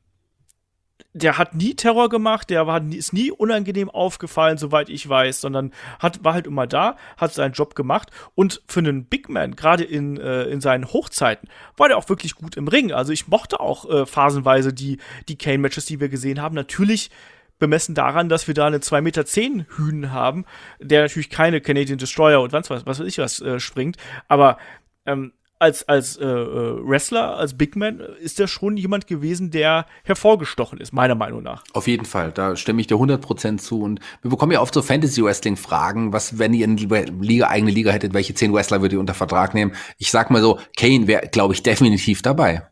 der hat nie Terror gemacht, der war, ist nie unangenehm aufgefallen, soweit ich weiß, sondern hat, war halt immer da, hat seinen Job gemacht, und für einen Big Man, gerade in, äh, in seinen Hochzeiten, war der auch wirklich gut im Ring. Also ich mochte auch äh, phasenweise die, die Kane-Matches, die wir gesehen haben. Natürlich bemessen daran, dass wir da eine zwei Meter zehn Hünen haben, der natürlich keine Canadian Destroyer und was, was weiß ich was äh, springt, aber ähm, als, als äh, Wrestler, als Big Man, ist der schon jemand gewesen, der hervorgestochen ist, meiner Meinung nach. Auf jeden Fall, da stimme ich dir hundert Prozent zu. Und wir bekommen ja oft so Fantasy-Wrestling-Fragen, was, wenn ihr eine Liga, eigene Liga hättet, welche zehn Wrestler würdet ihr unter Vertrag nehmen? Ich sag mal so, Kane wäre, glaube ich, definitiv dabei.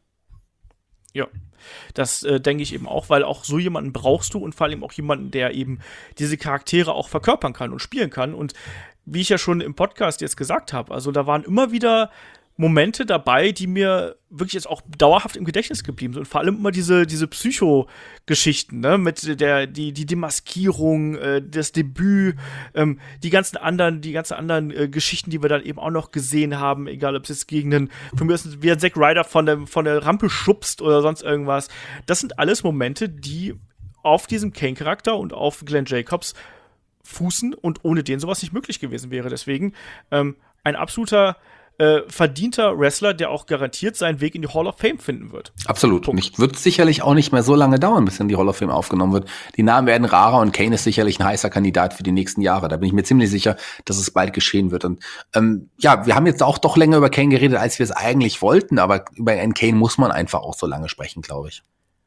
Ja, das äh, denke ich eben auch, weil auch so jemanden brauchst du, und vor allem auch jemanden, der eben diese Charaktere auch verkörpern kann und spielen kann. Und wie ich ja schon im Podcast jetzt gesagt habe, also da waren immer wieder Momente dabei, die mir wirklich jetzt auch dauerhaft im Gedächtnis geblieben sind. Und vor allem immer diese, diese Psycho-Geschichten, ne? Mit der, die, die Demaskierung, äh, das Debüt, ähm, die ganzen anderen, die ganzen anderen äh, Geschichten, die wir dann eben auch noch gesehen haben, egal ob es jetzt gegen einen, für mich ist es wie ein Zack Ryder von der, von der Rampe schubst oder sonst irgendwas. Das sind alles Momente, die auf diesem Kane-Charakter und auf Glenn Jacobs fußen, und ohne den sowas nicht möglich gewesen wäre. Deswegen ähm, ein absoluter Äh, verdienter Wrestler, der auch garantiert seinen Weg in die Hall of Fame finden wird. Absolut. Und ich wird sicherlich auch nicht mehr so lange dauern, bis in die Hall of Fame aufgenommen wird. Die Namen werden rarer, und Kane ist sicherlich ein heißer Kandidat für die nächsten Jahre. Da bin ich mir ziemlich sicher, dass es bald geschehen wird. Und ähm, ja, wir haben jetzt auch doch länger über Kane geredet, als wir es eigentlich wollten, aber über einen Kane muss man einfach auch so lange sprechen, glaube ich.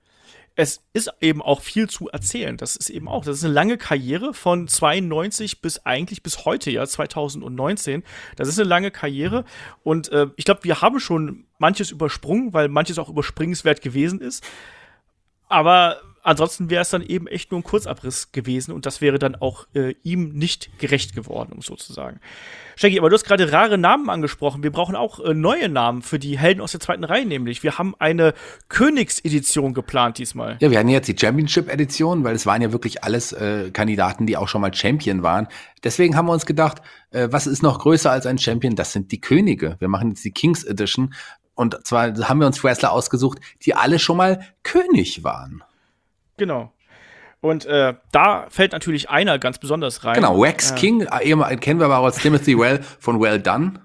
Es ist eben auch viel zu erzählen. Das ist eben auch, das ist eine lange Karriere von zweiundneunzig bis eigentlich bis heute, ja, zwanzig neunzehn. Das ist eine lange Karriere, und äh, ich glaube, wir haben schon manches übersprungen, weil manches auch überspringenswert gewesen ist. Aber ansonsten wäre es dann eben echt nur ein Kurzabriss gewesen, und das wäre dann auch äh, ihm nicht gerecht geworden, um so zu sagen. Shaggy, aber du hast gerade rare Namen angesprochen. Wir brauchen auch äh, neue Namen für die Helden aus der zweiten Reihe, nämlich. Wir haben eine Königsedition geplant diesmal. Ja, wir hatten jetzt die Championship-Edition, weil es waren ja wirklich alles äh, Kandidaten, die auch schon mal Champion waren. Deswegen haben wir uns gedacht, äh, was ist noch größer als ein Champion? Das sind die Könige. Wir machen jetzt die Kings Edition. Und zwar haben wir uns Wrestler ausgesucht, die alle schon mal König waren. Genau. Und äh, da fällt natürlich einer ganz besonders rein. Genau, Wax äh, King, äh, kennen wir aber als Timothy Well von Well Done.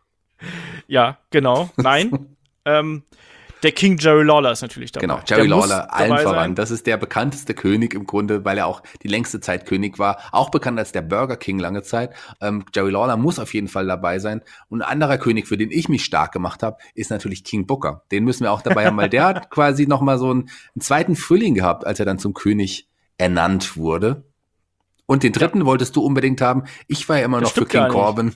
Ja, genau. Nein. ähm, der King Jerry Lawler ist natürlich dabei. Genau, Jerry der Lawler, allen voran. Das ist der bekannteste König im Grunde, weil er auch die längste Zeit König war. Auch bekannt als der Burger King lange Zeit. Ähm, Jerry Lawler muss auf jeden Fall dabei sein. Und ein anderer König, für den ich mich stark gemacht habe, ist natürlich King Booker. Den müssen wir auch dabei haben, weil der hat quasi noch mal so einen, einen zweiten Frühling gehabt, als er dann zum König ernannt wurde. Und den dritten ja. wolltest du unbedingt haben. Ich war ja immer das noch für King Corbin.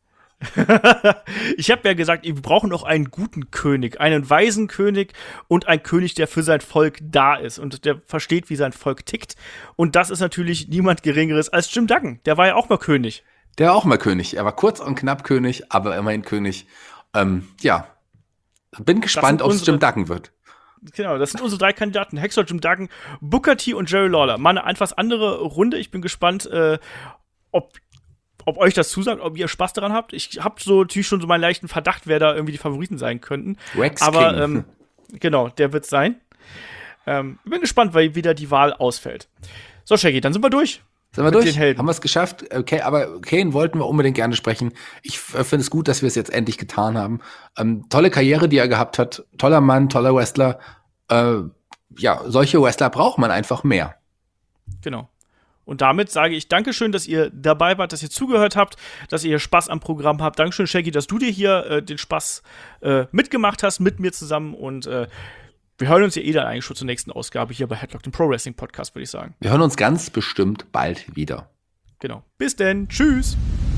Ich habe ja gesagt, wir brauchen noch einen guten König, einen weisen König und einen König, der für sein Volk da ist und der versteht, wie sein Volk tickt. Und das ist natürlich niemand Geringeres als Jim Duggan. Der war ja auch mal König. Der war auch mal König. Er war kurz und knapp König, aber immerhin König. Ähm, ja, bin gespannt, ob es Jim Duggan wird. Genau, das sind unsere drei Kandidaten. Hacksaw Jim Duggan, Booker T und Jerry Lawler. Mal eine etwas andere Runde. Ich bin gespannt, äh, ob ob euch das zusagt, ob ihr Spaß daran habt. Ich habe so natürlich schon so meinen leichten Verdacht, wer da irgendwie die Favoriten sein könnten. Wax Aber King. Ähm, genau, der wird sein. Ähm, bin gespannt, weil wieder die Wahl ausfällt. So, Shaggy, dann sind wir durch. Sind wir durch? Haben wir es geschafft? Okay, aber Kane wollten wir unbedingt gerne sprechen. Ich finde es gut, dass wir es jetzt endlich getan haben. Ähm, tolle Karriere, die er gehabt hat. Toller Mann, toller Wrestler. Äh, ja, solche Wrestler braucht man einfach mehr. Genau. Und damit sage ich Dankeschön, dass ihr dabei wart, dass ihr zugehört habt, dass ihr Spaß am Programm habt. Dankeschön, Shaggy, dass du dir hier äh, den Spaß äh, mitgemacht hast, mit mir zusammen. Und äh, wir hören uns ja eh dann eigentlich schon zur nächsten Ausgabe hier bei Headlock, dem Pro Wrestling Podcast, würde ich sagen. Wir hören uns ganz bestimmt bald wieder. Genau. Bis denn. Tschüss.